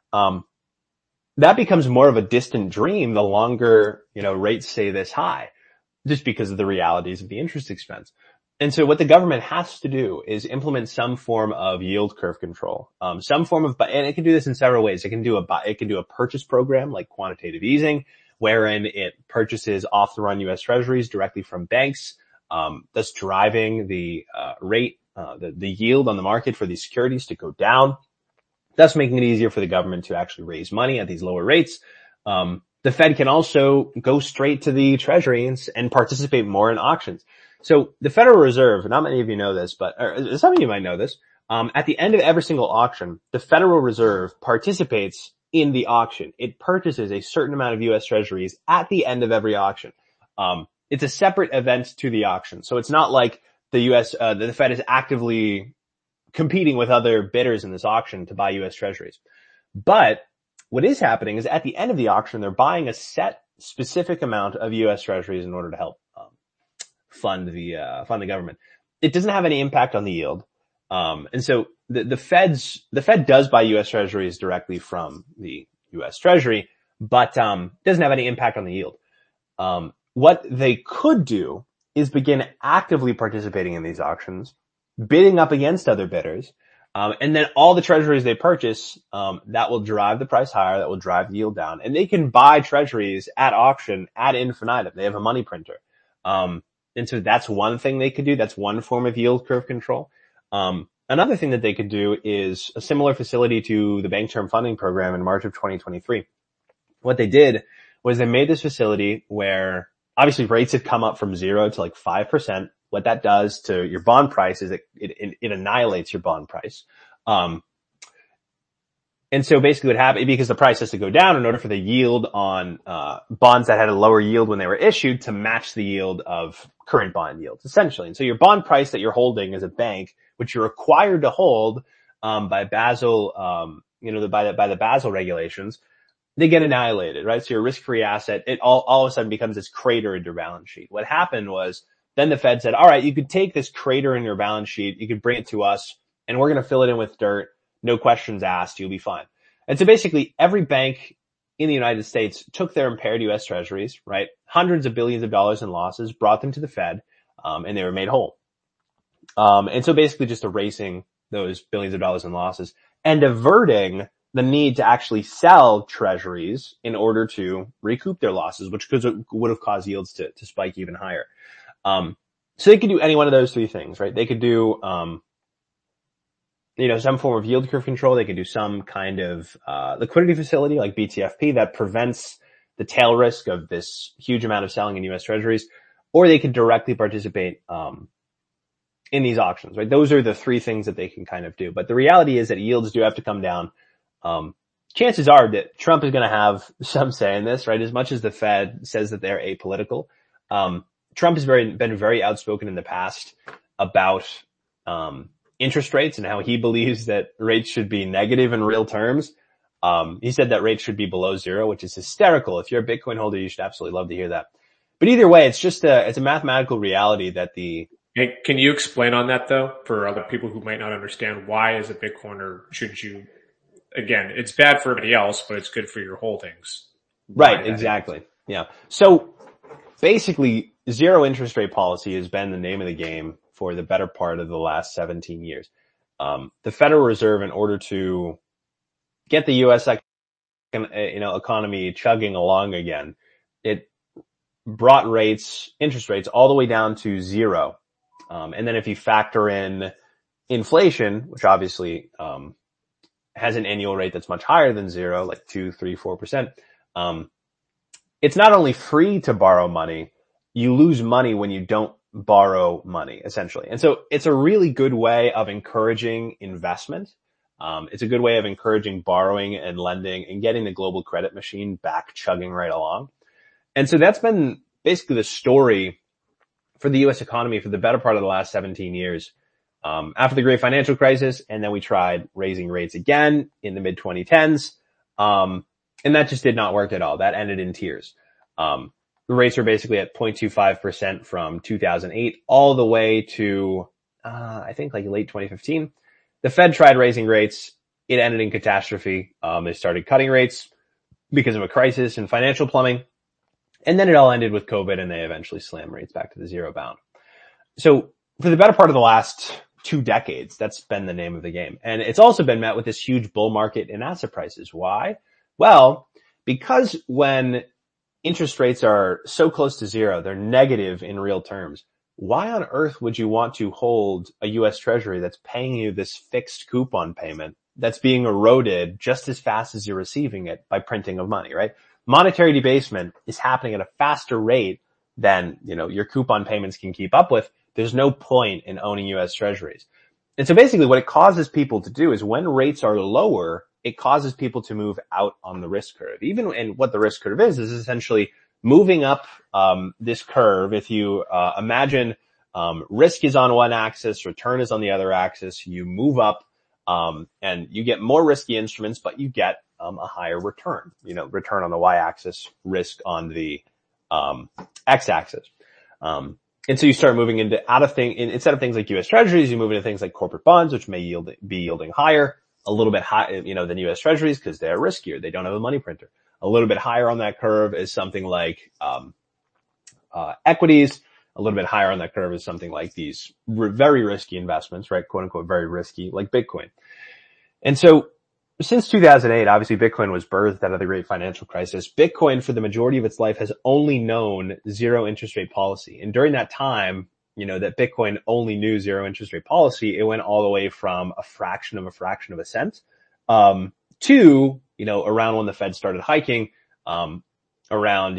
That becomes more of a distant dream the longer, rates stay this high, just because of the realities of the interest expense. And so what the government has to do is implement some form of yield curve control, and it can do this in several ways. It can do a purchase program like quantitative easing, wherein it purchases off the run U.S. Treasuries directly from banks, thus driving the rate, the yield on the market for these securities to go down, thus making it easier for the government to actually raise money at these lower rates. The Fed can also go straight to the Treasury and participate more in auctions. So the Federal Reserve, not many of you know this, but some of you might know this, at the end of every single auction, the Federal Reserve participates in the auction. It purchases a certain amount of U.S. Treasuries at the end of every auction. It's a separate event to the auction. So it's not like the Fed is actively competing with other bidders in this auction to buy U.S. Treasuries. But what is happening is at the end of the auction, they're buying a set specific amount of U.S. Treasuries in order to help fund the government. It doesn't have any impact on the yield. And so the Fed does buy U.S. Treasuries directly from the U.S. Treasury, but doesn't have any impact on the yield. What they could do is begin actively participating in these auctions, bidding up against other bidders, and then all the Treasuries they purchase, that will drive the price higher, that will drive the yield down. And they can buy Treasuries at auction ad infinitum. They have a money printer. And so that's one thing they could do. That's one form of yield curve control. Another thing that they could do is a similar facility to the Bank Term Funding Program in March of 2023. What they did was they made this facility where obviously rates had come up from 0 to 5%. What that does to your bond price is it annihilates your bond price. And so basically what happened, because the price has to go down in order for the yield on bonds that had a lower yield when they were issued to match the yield of current bond yields, essentially. And so your bond price that you're holding as a bank, which you're required to hold by Basel, by the Basel regulations, they get annihilated, right? So your risk-free asset, it all of a sudden becomes this crater in your balance sheet. What happened was then the Fed said, all right, you could take this crater in your balance sheet, you could bring it to us, and we're going to fill it in with dirt. No questions asked. You'll be fine. And so basically every bank in the United States took their impaired U.S. treasuries, right? Hundreds of billions of dollars in losses, brought them to the Fed, and they were made whole. And so basically just erasing those billions of dollars in losses and averting the need to actually sell treasuries in order to recoup their losses, which would have caused yields to spike even higher. So they could do any one of those three things, right? They could do, some form of yield curve control. They could do some kind of, liquidity facility like BTFP that prevents the tail risk of this huge amount of selling in U.S. treasuries, or they could directly participate, in these auctions, right? Those are the three things that they can kind of do. But the reality is that yields do have to come down. Chances are that Trump is going to have some say in this, right? As much as the Fed says that they're apolitical, Trump has been very outspoken in the past about, interest rates and how he believes that rates should be negative in real terms. He said that rates should be below zero, which is hysterical. If you're a Bitcoin holder, you should absolutely love to hear that. But either way, it's a mathematical reality that Hey, can you explain on that though, for other people who might not understand why as a Bitcoiner should you, again, it's bad for everybody else, but it's good for your holdings. Right, exactly. Yeah. So basically zero interest rate policy has been the name of the game for the better part of the last 17 years. The Federal Reserve, in order to get the U.S. economy chugging along again, it brought interest rates all the way down to zero. And then if you factor in inflation, which obviously, has an annual rate that's much higher than zero, like 2, 3, 4%, it's not only free to borrow money, you lose money when you don't borrow money, essentially. And so it's a really good way of encouraging investment. It's a good way of encouraging borrowing and lending and getting the global credit machine back chugging right along. And so that's been basically the story for the U.S. economy for the better part of the last 17 years. After the great financial crisis, and then we tried raising rates again in the mid 2010s. And that just did not work at all. That ended in tears. The rates were basically at 0.25% from 2008 all the way to, I think like late 2015. The Fed tried raising rates. It ended in catastrophe. They started cutting rates because of a crisis and financial plumbing. And then it all ended with COVID, and they eventually slammed rates back to the zero bound. So for the better part of the last 2 decades, that's been the name of the game. And it's also been met with this huge bull market in asset prices. Why? Well, because when interest rates are so close to zero, they're negative in real terms. Why on earth would you want to hold a U.S. Treasury that's paying you this fixed coupon payment that's being eroded just as fast as you're receiving it by printing of money, right? Monetary debasement is happening at a faster rate than, your coupon payments can keep up with. There's no point in owning U.S. Treasuries. And so basically what it causes people to do is when rates are lower, it causes people to move out on the risk curve. And what the risk curve is essentially moving up, this curve. If you, imagine, risk is on one axis, return is on the other axis, you move up, and you get more risky instruments, but you get, a higher return, return on the y-axis, risk on the, x-axis. And so you start moving instead of things like U.S. Treasuries, you move into things like corporate bonds, which may be yielding higher, a little bit high, than U.S. Treasuries because they're riskier. They don't have a money printer. A little bit higher on that curve is something like, equities. A little bit higher on that curve is something like these very risky investments, right? Quote unquote, very risky, like Bitcoin. And so since 2008, obviously Bitcoin was birthed out of the great financial crisis. Bitcoin, for the majority of its life, has only known zero interest rate policy. And during that time, that Bitcoin only knew zero interest rate policy, it went all the way from a fraction of a cent, to, around when the Fed started hiking, around, $500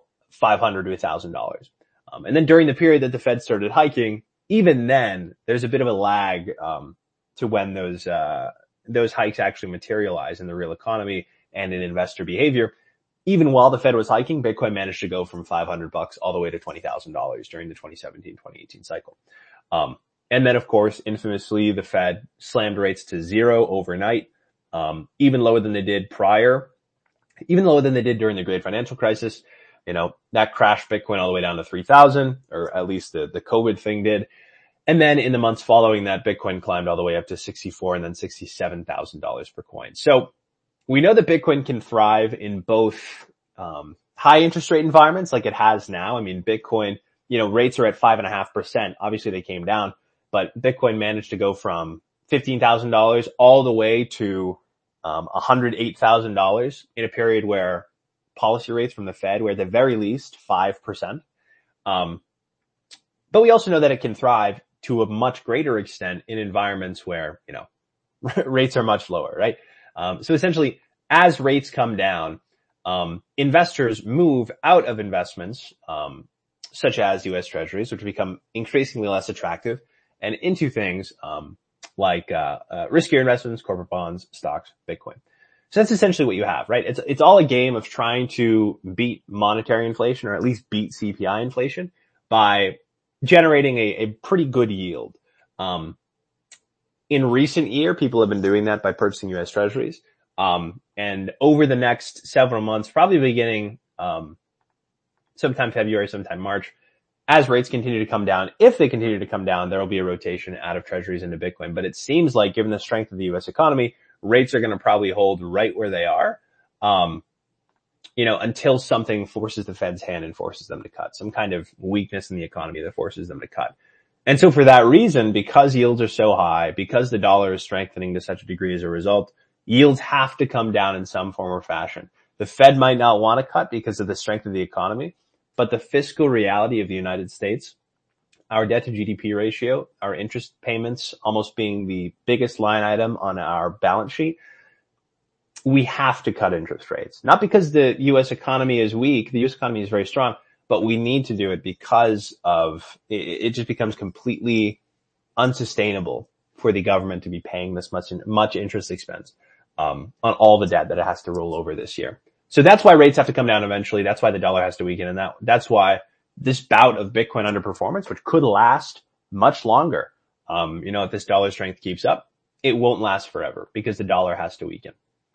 to $1,000. And then during the period that the Fed started hiking, even then, there's a bit of a lag, to when those hikes actually materialize in the real economy and in investor behavior. Even while the Fed was hiking, Bitcoin managed to go from $500 all the way to $20,000 during the 2017-2018 cycle. And then of course, infamously, the Fed slammed rates to zero overnight, even lower than they did prior. even lower than they did during the great financial crisis. That crashed Bitcoin all the way down to 3,000, or at least the COVID thing did. And then in the months following that, Bitcoin climbed all the way up to $64,000 and then $67,000 per coin. So we know that Bitcoin can thrive in both high interest rate environments like it has now. I mean, Bitcoin, rates are at 5.5%. Obviously they came down, but Bitcoin managed to go from $15,000 all the way to $108,000 in a period where policy rates from the Fed were at the very least 5%. But we also know that it can thrive to a much greater extent in environments where, rates are much lower, right? So essentially, as rates come down, investors move out of investments, such as U.S. Treasuries, which become increasingly less attractive, and into things, like riskier investments, corporate bonds, stocks, Bitcoin. So that's essentially what you have, right? It's all a game of trying to beat monetary inflation, or at least beat CPI inflation, by generating a pretty good yield. In recent year, people have been doing that by purchasing U.S. Treasuries. And over the next several months, probably beginning sometime February, sometime March, as rates continue to come down, if they continue to come down, there will be a rotation out of Treasuries into Bitcoin. But it seems like, given the strength of the U.S. economy, rates are going to probably hold right where they are, until something forces the Fed's hand and forces them to cut, some kind of weakness in the economy that forces them to cut. And so for that reason, because yields are so high, because the dollar is strengthening to such a degree as a result, yields have to come down in some form or fashion. The Fed might not want to cut because of the strength of the economy, but the fiscal reality of the United States, our debt to GDP ratio, our interest payments almost being the biggest line item on our balance sheet, we have to cut interest rates. Not because the U.S. economy is weak, the U.S. economy is very strong, but we need to do it because of, it just becomes completely unsustainable for the government to be paying this much interest expense on all the debt that it has to roll over this year. So that's why rates have to come down eventually. That's why the dollar has to weaken. And that's why this bout of Bitcoin underperformance, which could last much longer, if this dollar strength keeps up, it won't last forever because the dollar has to weaken.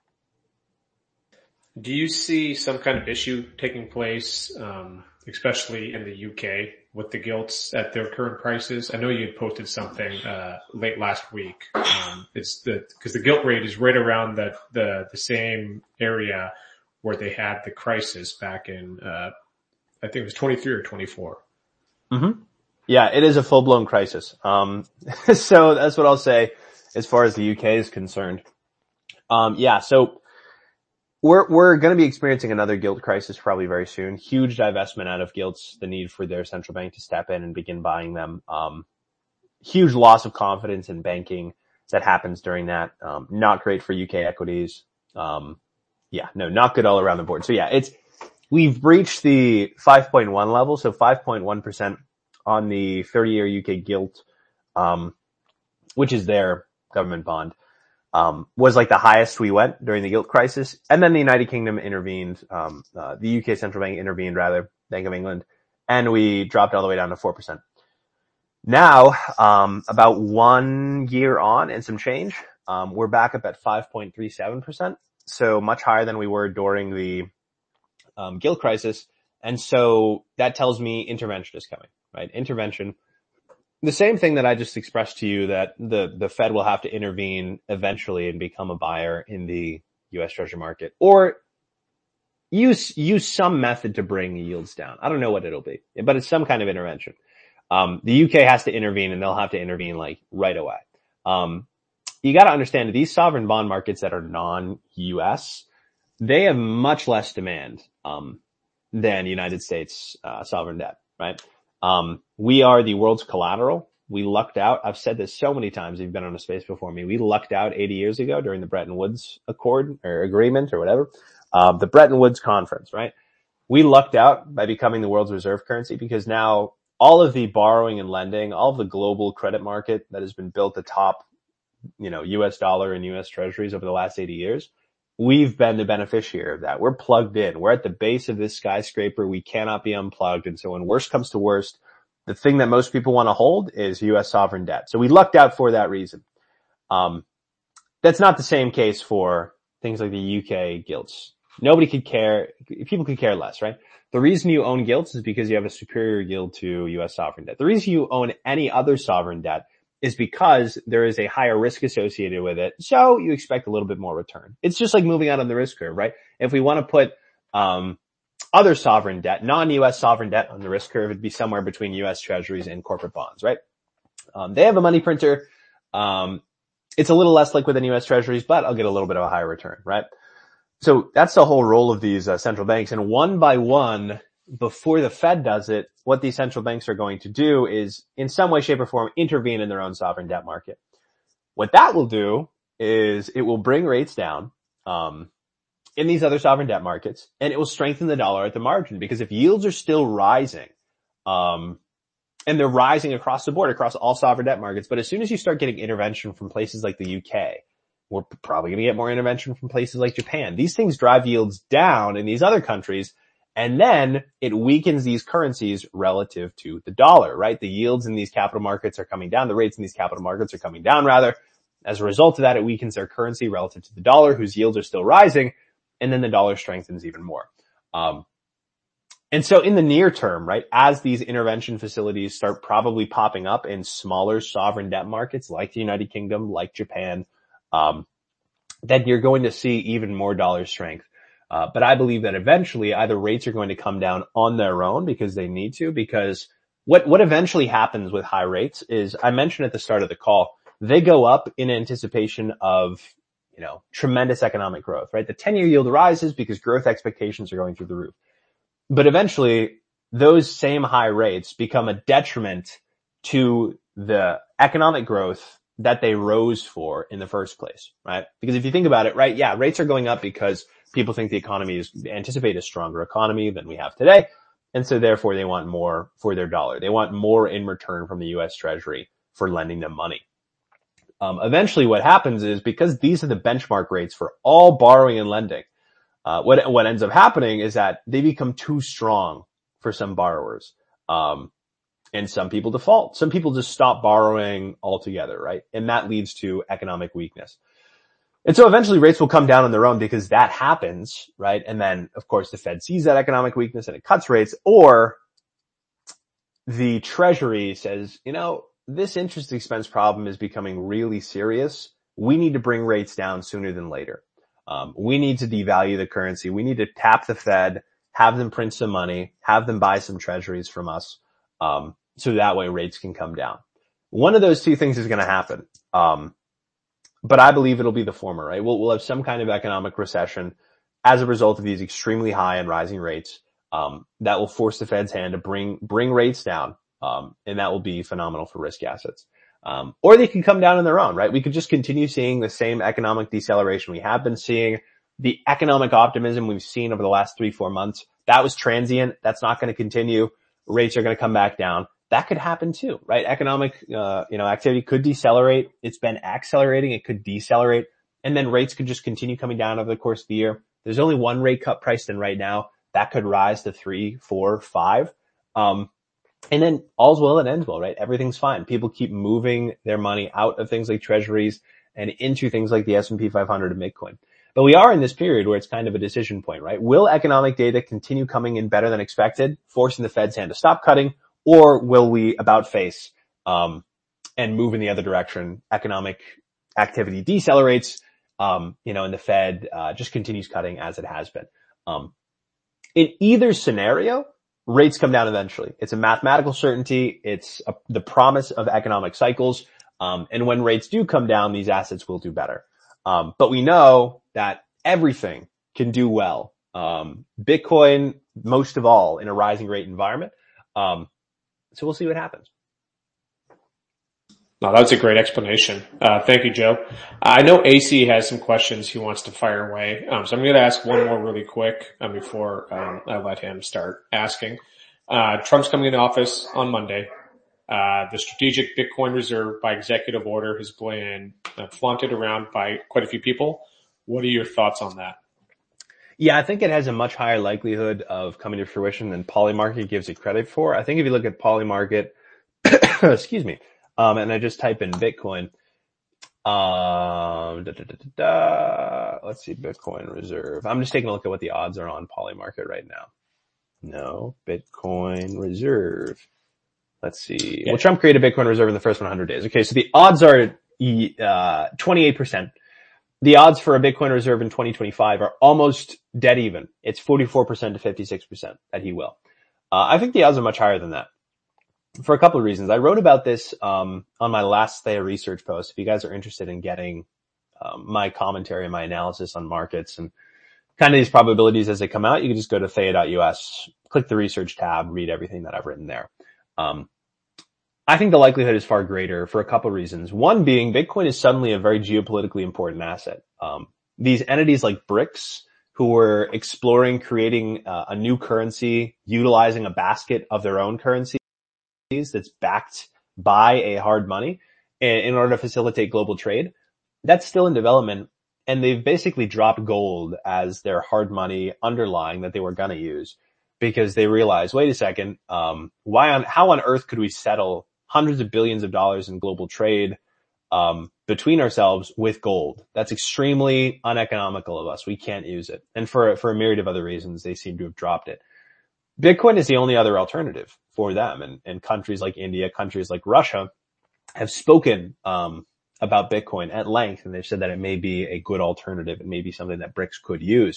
Do you see some kind of issue taking place, especially in the UK with the gilts at their current prices? I know you had posted something late last week. Because the gilt rate is right around the same area where they had the crisis back in I think it was 23 or 24. Mm-hmm. Yeah, it is a full-blown crisis. So that's what I'll say as far as the UK is concerned. So we're going to be experiencing another gilt crisis probably very soon. Huge divestment out of gilts, the need for their central bank to step in and begin buying them. Huge loss of confidence in banking that happens during that. Not great for UK equities. Not good all around the board. So we've breached the 5.1 level, so 5.1% on the 30-year UK gilt, which is their government bond, was like the highest we went during the gilt crisis. And then the United Kingdom intervened, the UK central bank intervened rather, Bank of England, and we dropped all the way down to 4%. Now, about 1 year on and some change, we're back up at 5.37%. So much higher than we were during the gilt crisis. And so that tells me intervention is coming, right? Intervention. The same thing that I just expressed to you, that the Fed will have to intervene eventually and become a buyer in the U.S. Treasury market, or use some method to bring yields down. I don't know what it'll be, but it's some kind of intervention. The UK has to intervene, and they'll have to intervene like right away. You got to understand that these sovereign bond markets that are non-US, they have much less demand than United States sovereign debt, right? We are the world's collateral. We lucked out. I've said this so many times. You've been on a space before me. We lucked out 80 years ago during the Bretton Woods Accord or agreement or whatever. The Bretton Woods Conference, right? We lucked out by becoming the world's reserve currency because now all of the borrowing and lending, all of the global credit market that has been built atop, US dollar and US treasuries over the last 80 years, we've been the beneficiary of that. We're plugged in. We're at the base of this skyscraper. We cannot be unplugged. And so when worst comes to worst, the thing that most people want to hold is US sovereign debt. So we lucked out for that reason. That's not the same case for things like the UK gilts. Nobody could care. People could care less, right? The reason you own gilts is because you have a superior yield to U.S. sovereign debt. The reason you own any other sovereign debt is because there is a higher risk associated with it. So you expect a little bit more return. It's just like moving out on the risk curve, right? If we want to put, other sovereign debt, non-U.S. sovereign debt on the risk curve, it'd be somewhere between U.S. treasuries and corporate bonds, right? They have a money printer. It's a little less liquid than U.S. treasuries, but I'll get a little bit of a higher return, right? So that's the whole role of these central banks. And one by one, before the Fed does it, what these central banks are going to do is in some way, shape or form intervene in their own sovereign debt market. What that will do is it will bring rates down, in these other sovereign debt markets, and it will strengthen the dollar at the margin, because if yields are still rising, and they're rising across the board, across all sovereign debt markets, but as soon as you start getting intervention from places like the UK, we're probably going to get more intervention from places like Japan. These things drive yields down in these other countries, and then it weakens these currencies relative to the dollar, right? The yields in these capital markets are coming down. The rates in these capital markets are coming down, rather. As a result of that, it weakens their currency relative to the dollar, whose yields are still rising, and then the dollar strengthens even more. And so in the near term, right, as these intervention facilities start probably popping up in smaller sovereign debt markets like the United Kingdom, like Japan, then you're going to see even more dollar strength. But I believe that eventually either rates are going to come down on their own because they need to, because what eventually happens with high rates is, I mentioned at the start of the call, they go up in anticipation of, tremendous economic growth, right? The 10-year yield rises because growth expectations are going through the roof. But eventually those same high rates become a detriment to the economic growth that they rose for in the first place, right? Because if you think about it, right, yeah, rates are going up because people think the economy anticipate a stronger economy than we have today. And so therefore they want more for their dollar. They want more in return from the U.S. Treasury for lending them money. Eventually what happens is, because these are the benchmark rates for all borrowing and lending, what ends up happening is that they become too strong for some borrowers. And some people default. Some people just stop borrowing altogether, right? And that leads to economic weakness. And so eventually rates will come down on their own because that happens, right? And then, of course, the Fed sees that economic weakness and it cuts rates, or the Treasury says, this interest expense problem is becoming really serious. We need to bring rates down sooner than later. We need to devalue the currency. We need to tap the Fed, have them print some money, have them buy some treasuries from us, so that way rates can come down. One of those two things is going to happen. But I believe it'll be the former, right? We'll have some kind of economic recession as a result of these extremely high and rising rates, that will force the Fed's hand to bring rates down. And that will be phenomenal for risk assets. Or they can come down on their own, right? We could just continue seeing the same economic deceleration we have been seeing. The economic optimism we've seen over the last 3-4 months, that was transient. That's not going to continue. Rates are going to come back down. That could happen too, right? Economic, activity could decelerate. It's been accelerating. It could decelerate. And then rates could just continue coming down over the course of the year. There's only one rate cut priced in right now. That could rise to 3, 4, 5. And then all's well that ends well, right? Everything's fine. People keep moving their money out of things like treasuries and into things like the S&P 500 and Bitcoin. But we are in this period where it's kind of a decision point, right? Will economic data continue coming in better than expected, forcing the Fed's hand to stop cutting, or will we about face, and move in the other direction? Economic activity decelerates, and the Fed, just continues cutting as it has been. In either scenario, rates come down eventually. It's a mathematical certainty. It's the promise of economic cycles. And when rates do come down, these assets will do better. But we know that everything can do well. Bitcoin, most of all, in a rising rate environment. So we'll see what happens. No, that's a great explanation. Thank you, Joe. I know AC has some questions he wants to fire away. So I'm going to ask one more really quick before I let him start asking. Trump's coming into office on Monday. The strategic Bitcoin reserve by executive order has been flaunted around by quite a few people. What are your thoughts on that? Yeah, I think it has a much higher likelihood of coming to fruition than Polymarket gives it credit for. I think if you look at Polymarket, excuse me, and I just type in Bitcoin, Let's see, Bitcoin reserve. I'm just taking a look at what the odds are on Polymarket right now. No, Bitcoin reserve. Let's see. Yeah. Will Trump create a Bitcoin reserve in the first 100 days? Okay, so the odds are 28%. The odds for a Bitcoin reserve in 2025 are almost dead even. It's 44% to 56% that he will. I think the odds are much higher than that for a couple of reasons. I wrote about this on my last Thea research post. If you guys are interested in getting my commentary and my analysis on markets and kind of these probabilities as they come out, you can just go to thea.us, click the research tab, read everything that I've written there. I think the likelihood is far greater for a couple of reasons. One being Bitcoin is suddenly a very geopolitically important asset. These entities like BRICS, who were exploring creating a new currency, utilizing a basket of their own currencies that's backed by a hard money in order to facilitate global trade, that's still in development. And they've basically dropped gold as their hard money underlying that they were going to use because they realized, wait a second, how on earth could we settle hundreds of billions of dollars in global trade between ourselves with gold? That's extremely uneconomical of us. We can't use it. And for a myriad of other reasons, they seem to have dropped it. Bitcoin is the only other alternative for them. And countries like India, countries like Russia have spoken about Bitcoin at length, and they've said that it may be a good alternative. It may be something that BRICS could use.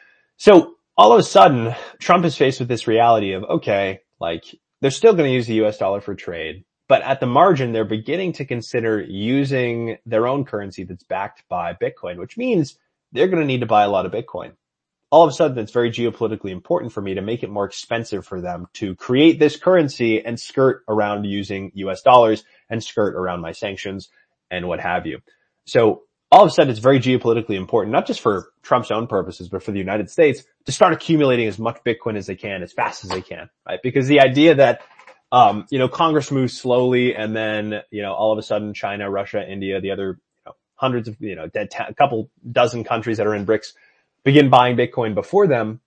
So all of a sudden, Trump is faced with this reality of, okay, like they're still going to use the US dollar for trade, but at the margin, they're beginning to consider using their own currency that's backed by Bitcoin, which means they're going to need to buy a lot of Bitcoin. All of a sudden, it's very geopolitically important for me to make it more expensive for them to create this currency and skirt around using US dollars and skirt around my sanctions and what have you. So all of a sudden, it's very geopolitically important, not just for Trump's own purposes, but for the United States to start accumulating as much Bitcoin as they can, as fast as they can, right? Because the idea that, Congress moves slowly and then, all of a sudden China, Russia, India, the other, hundreds of, a couple dozen countries that are in BRICS begin buying Bitcoin before them,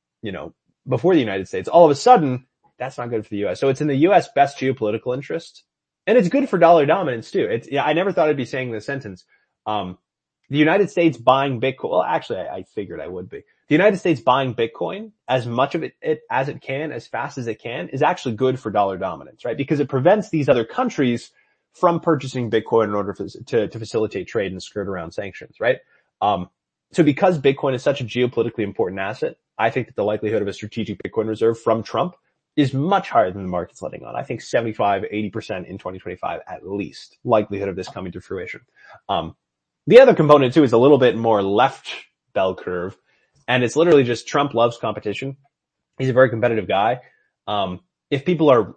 before the United States, all of a sudden, that's not good for the U.S. So it's in the U.S. best geopolitical interest. And it's good for dollar dominance too. I never thought I'd be saying this sentence. The United States buying Bitcoin, well, actually, I figured I would be. The United States buying Bitcoin, as much of it as it can, as fast as it can, is actually good for dollar dominance, right? Because it prevents these other countries from purchasing Bitcoin in order to facilitate trade and skirt around sanctions, right? So because Bitcoin is such a geopolitically important asset, I think that the likelihood of a strategic Bitcoin reserve from Trump is much higher than the market's letting on. I think 75, 80% in 2025 at least, likelihood of this coming to fruition. The other component too is a little bit more left bell curve, and it's literally just Trump loves competition. He's a very competitive guy. If people are,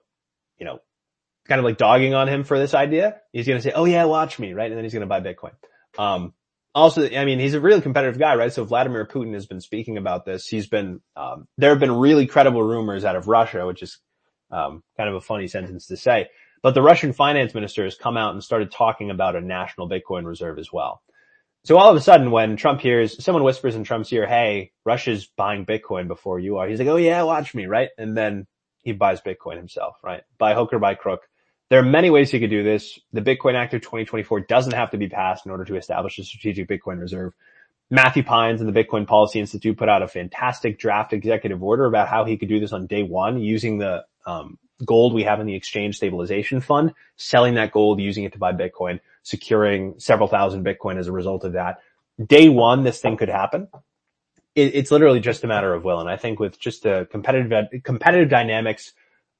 kind of like dogging on him for this idea, he's going to say, oh yeah, watch me, right? And then he's going to buy Bitcoin. Also, he's a really competitive guy, right? So Vladimir Putin has been speaking about this. There have been really credible rumors out of Russia, which is, kind of a funny sentence to say. But the Russian finance minister has come out and started talking about a national Bitcoin reserve as well. So all of a sudden when Trump hears, someone whispers in Trump's ear, hey, Russia's buying Bitcoin before you are. He's like, oh yeah, watch me, right? And then he buys Bitcoin himself, right? By hook or by crook. There are many ways he could do this. The Bitcoin Act of 2024 doesn't have to be passed in order to establish a strategic Bitcoin reserve. Matthew Pines and the Bitcoin Policy Institute put out a fantastic draft executive order about how he could do this on day one using the gold we have in the Exchange Stabilization Fund, selling that gold, using it to buy Bitcoin, securing several thousand Bitcoin as a result of that. Day one, this thing could happen. It's literally just a matter of will. And I think with just the competitive dynamics,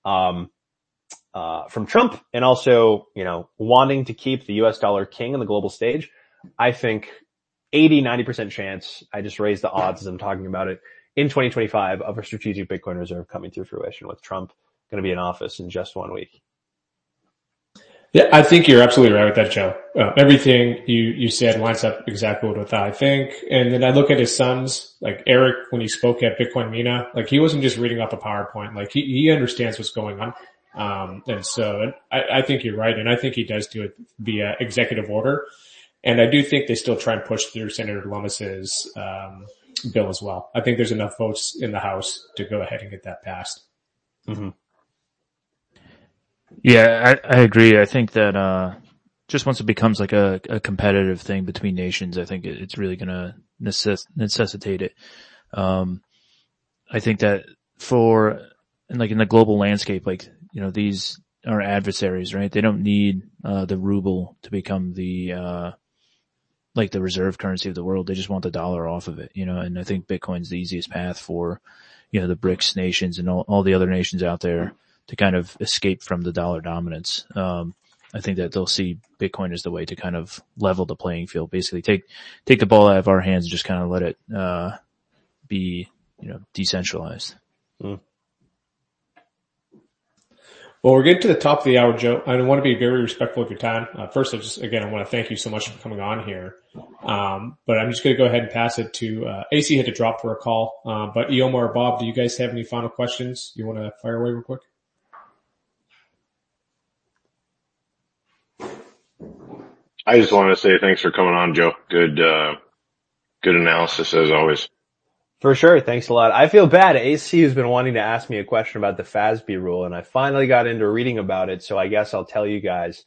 from Trump and also, wanting to keep the US dollar king on the global stage, I think 80-90% chance, I just raised the odds as I'm talking about it, in 2025 of a strategic Bitcoin reserve coming to fruition with Trump going to be in office in just 1 week. Yeah, I think you're absolutely right with that, Joe. Everything you said lines up exactly with what I think. And then I look at his sons, like Eric, when he spoke at Bitcoin MENA, like he wasn't just reading off a PowerPoint, like he understands what's going on. And so I think you're right. And I think he does do it via executive order. And I do think they still try and push through Senator Lummis's, bill as well. I think there's enough votes in the House to go ahead and get that passed. Mm-hmm. Yeah, I agree. I think that, just once it becomes like a competitive thing between nations, I think it's really going to necessitate it. I think that in the global landscape, like, these are adversaries, right? They don't need, the ruble to become the reserve currency of the world. They just want the dollar off of it, and I think Bitcoin's the easiest path for, the BRICS nations and all the other nations out there to kind of escape from the dollar dominance. I think that they'll see Bitcoin as the way to kind of level the playing field, basically take the ball out of our hands and just kind of let it, be, decentralized. Mm. Well, we're getting to the top of the hour, Joe. I want to be very respectful of your time. First, I want to thank you so much for coming on here. But I'm just going to go ahead and pass it to, AC had to drop for a call. But Eomar or Bob, do you guys have any final questions you want to fire away real quick? I just wanted to say thanks for coming on, Joe. Good analysis as always. For sure. Thanks a lot. I feel bad. AC has been wanting to ask me a question about the FASB rule, and I finally got into reading about it. So I guess I'll tell you guys,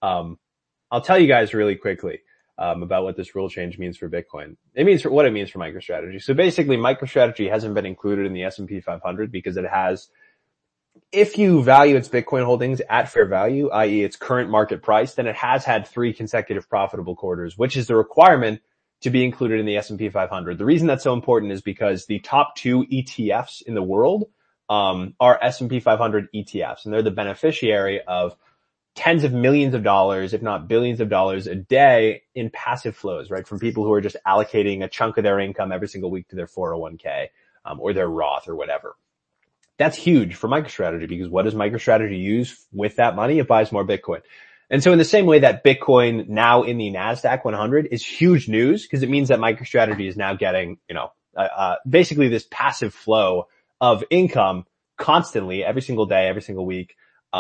really quickly, about what this rule change means for Bitcoin. What it means for MicroStrategy. So basically, MicroStrategy hasn't been included in the S&P 500 because it has, if you value its Bitcoin holdings at fair value, i.e. its current market price, then it has had 3 consecutive profitable quarters, which is the requirement to be included in the S&P 500. The reason that's so important is because the top 2 ETFs in the world, are S&P 500 ETFs, and they're the beneficiary of tens of millions of dollars, if not billions of dollars a day in passive flows, right? From people who are just allocating a chunk of their income every single week to their 401k, or their Roth or whatever. That's huge for MicroStrategy because what does MicroStrategy use with that money? It buys more Bitcoin. And so in the same way that Bitcoin now in the NASDAQ 100 is huge news because it means that MicroStrategy is now getting, basically this passive flow of income constantly every single day, every single week,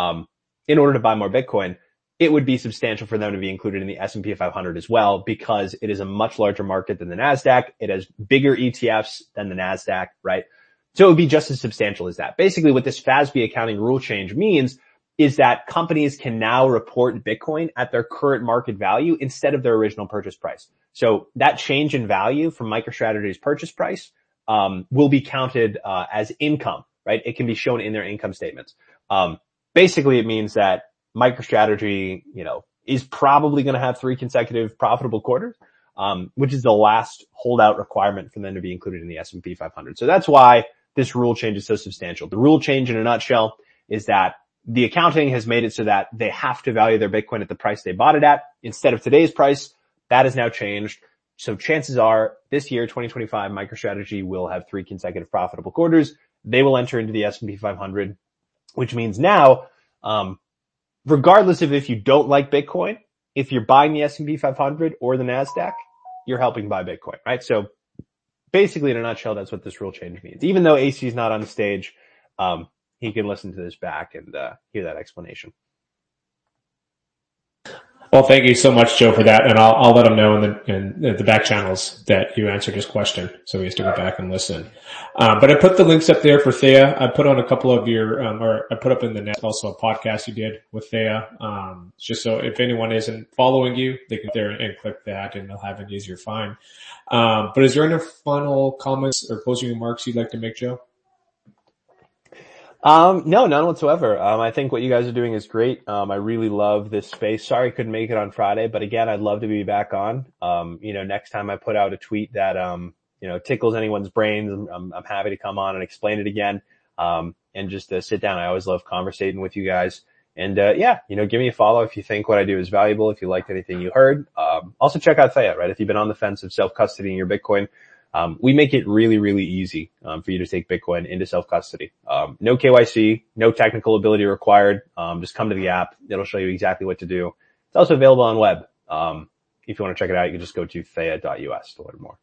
in order to buy more Bitcoin, it would be substantial for them to be included in the S&P 500 as well because it is a much larger market than the NASDAQ. It has bigger ETFs than the NASDAQ, right? So it would be just as substantial as that. Basically what this FASB accounting rule change means is that companies can now report Bitcoin at their current market value instead of their original purchase price. So that change in value from MicroStrategy's purchase price, will be counted, as income, right? It can be shown in their income statements. Basically it means that MicroStrategy, is probably going to have 3 consecutive profitable quarters, which is the last holdout requirement for them to be included in the S&P 500. So that's why this rule change is so substantial. The rule change in a nutshell is that the accounting has made it so that they have to value their Bitcoin at the price they bought it at instead of today's price. That has now changed. So chances are this year, 2025, MicroStrategy will have 3 consecutive profitable quarters. They will enter into the S&P 500, which means now, regardless of if you don't like Bitcoin, if you're buying the S&P 500 or the NASDAQ, you're helping buy Bitcoin, right? So basically in a nutshell, that's what this rule change means. Even though AC is not on the stage, he can listen to this back and hear that explanation. Well, thank you so much, Joe, for that. And I'll let him know in the back channels that you answered his question. So he has to go back and listen. But I put the links up there for Thea. I put on a couple of your, or I put up in the net also a podcast you did with Thea. Just so if anyone isn't following you, they can there and click that and they'll have an easier find. But is there any final comments or closing remarks you'd like to make, Joe? No, none whatsoever. I think what you guys are doing is great. I really love this space. Sorry I couldn't make it on Friday, but again, I'd love to be back on. Next time I put out a tweet that, tickles anyone's brains, I'm happy to come on and explain it again. And just to sit down. I always love conversating with you guys. And, give me a follow if you think what I do is valuable, if you liked anything you heard. Also check out Thea, right? If you've been on the fence of self-custodying your Bitcoin, we make it really, really easy, for you to take Bitcoin into self-custody. No KYC, no technical ability required. Just come to the app. It'll show you exactly what to do. It's also available on web. If you want to check it out, you can just go to thea.us to learn more.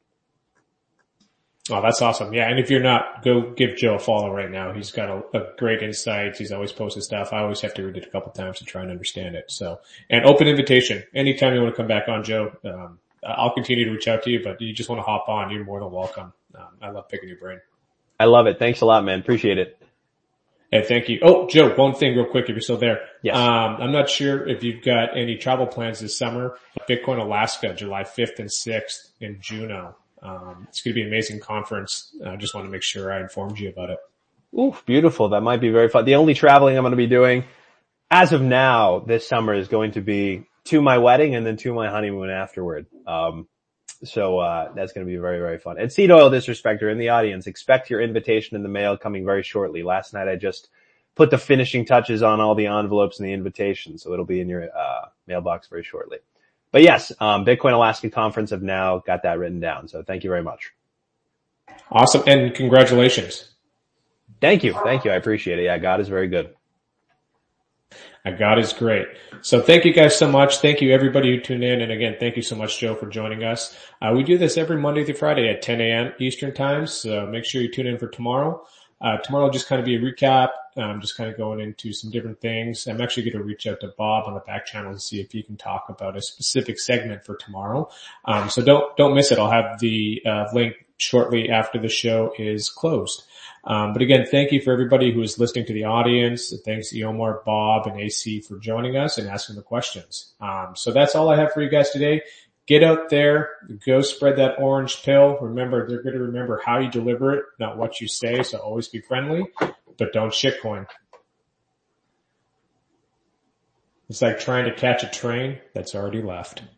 Oh, that's awesome. Yeah. And if you're not, go give Joe a follow right now. He's got a great insights. He's always posted stuff. I always have to read it a couple times to try and understand it. So, and open invitation. Anytime you want to come back on, Joe, I'll continue to reach out to you, but you just want to hop on, you're more than welcome. I love picking your brain. I love it. Thanks a lot, man. Appreciate it. Hey, thank you. Oh, Joe, one thing real quick if you're still there. Yes. I'm not sure if you've got any travel plans this summer. Bitcoin Alaska, July 5th and 6th in Juneau. It's going to be an amazing conference. I just want to make sure I informed you about it. Ooh, beautiful. That might be very fun. The only traveling I'm going to be doing as of now this summer is going to be to my wedding and then to my honeymoon afterward. So that's going to be very, very fun. And Seed Oil Disrespecter in the audience, expect your invitation in the mail coming very shortly. Last night I just put the finishing touches on all the envelopes and the invitation, so it'll be in your mailbox very shortly. But yes, Bitcoin Alaska Conference have now got that written down. So thank you very much. Awesome. And congratulations. Thank you. Thank you. I appreciate it. Yeah, God is very good. God is great. So thank you guys so much. Thank you everybody who tuned in. And again, thank you so much, Joe, for joining us. We do this every Monday through Friday at 10 a.m. Eastern time. So make sure you tune in for tomorrow. Tomorrow will just kind of be a recap. Just kind of going into some different things. I'm actually going to reach out to Bob on the back channel to see if he can talk about a specific segment for tomorrow. So don't miss it. I'll have the link shortly after the show is closed. But again, thank you for everybody who is listening to the audience. Thanks Eomar, Bob, and AC for joining us and asking the questions. So that's all I have for you guys today. Get out there, go spread that orange pill. Remember, they're going to remember how you deliver it, not what you say. So always be friendly, but don't shitcoin. It's like trying to catch a train that's already left.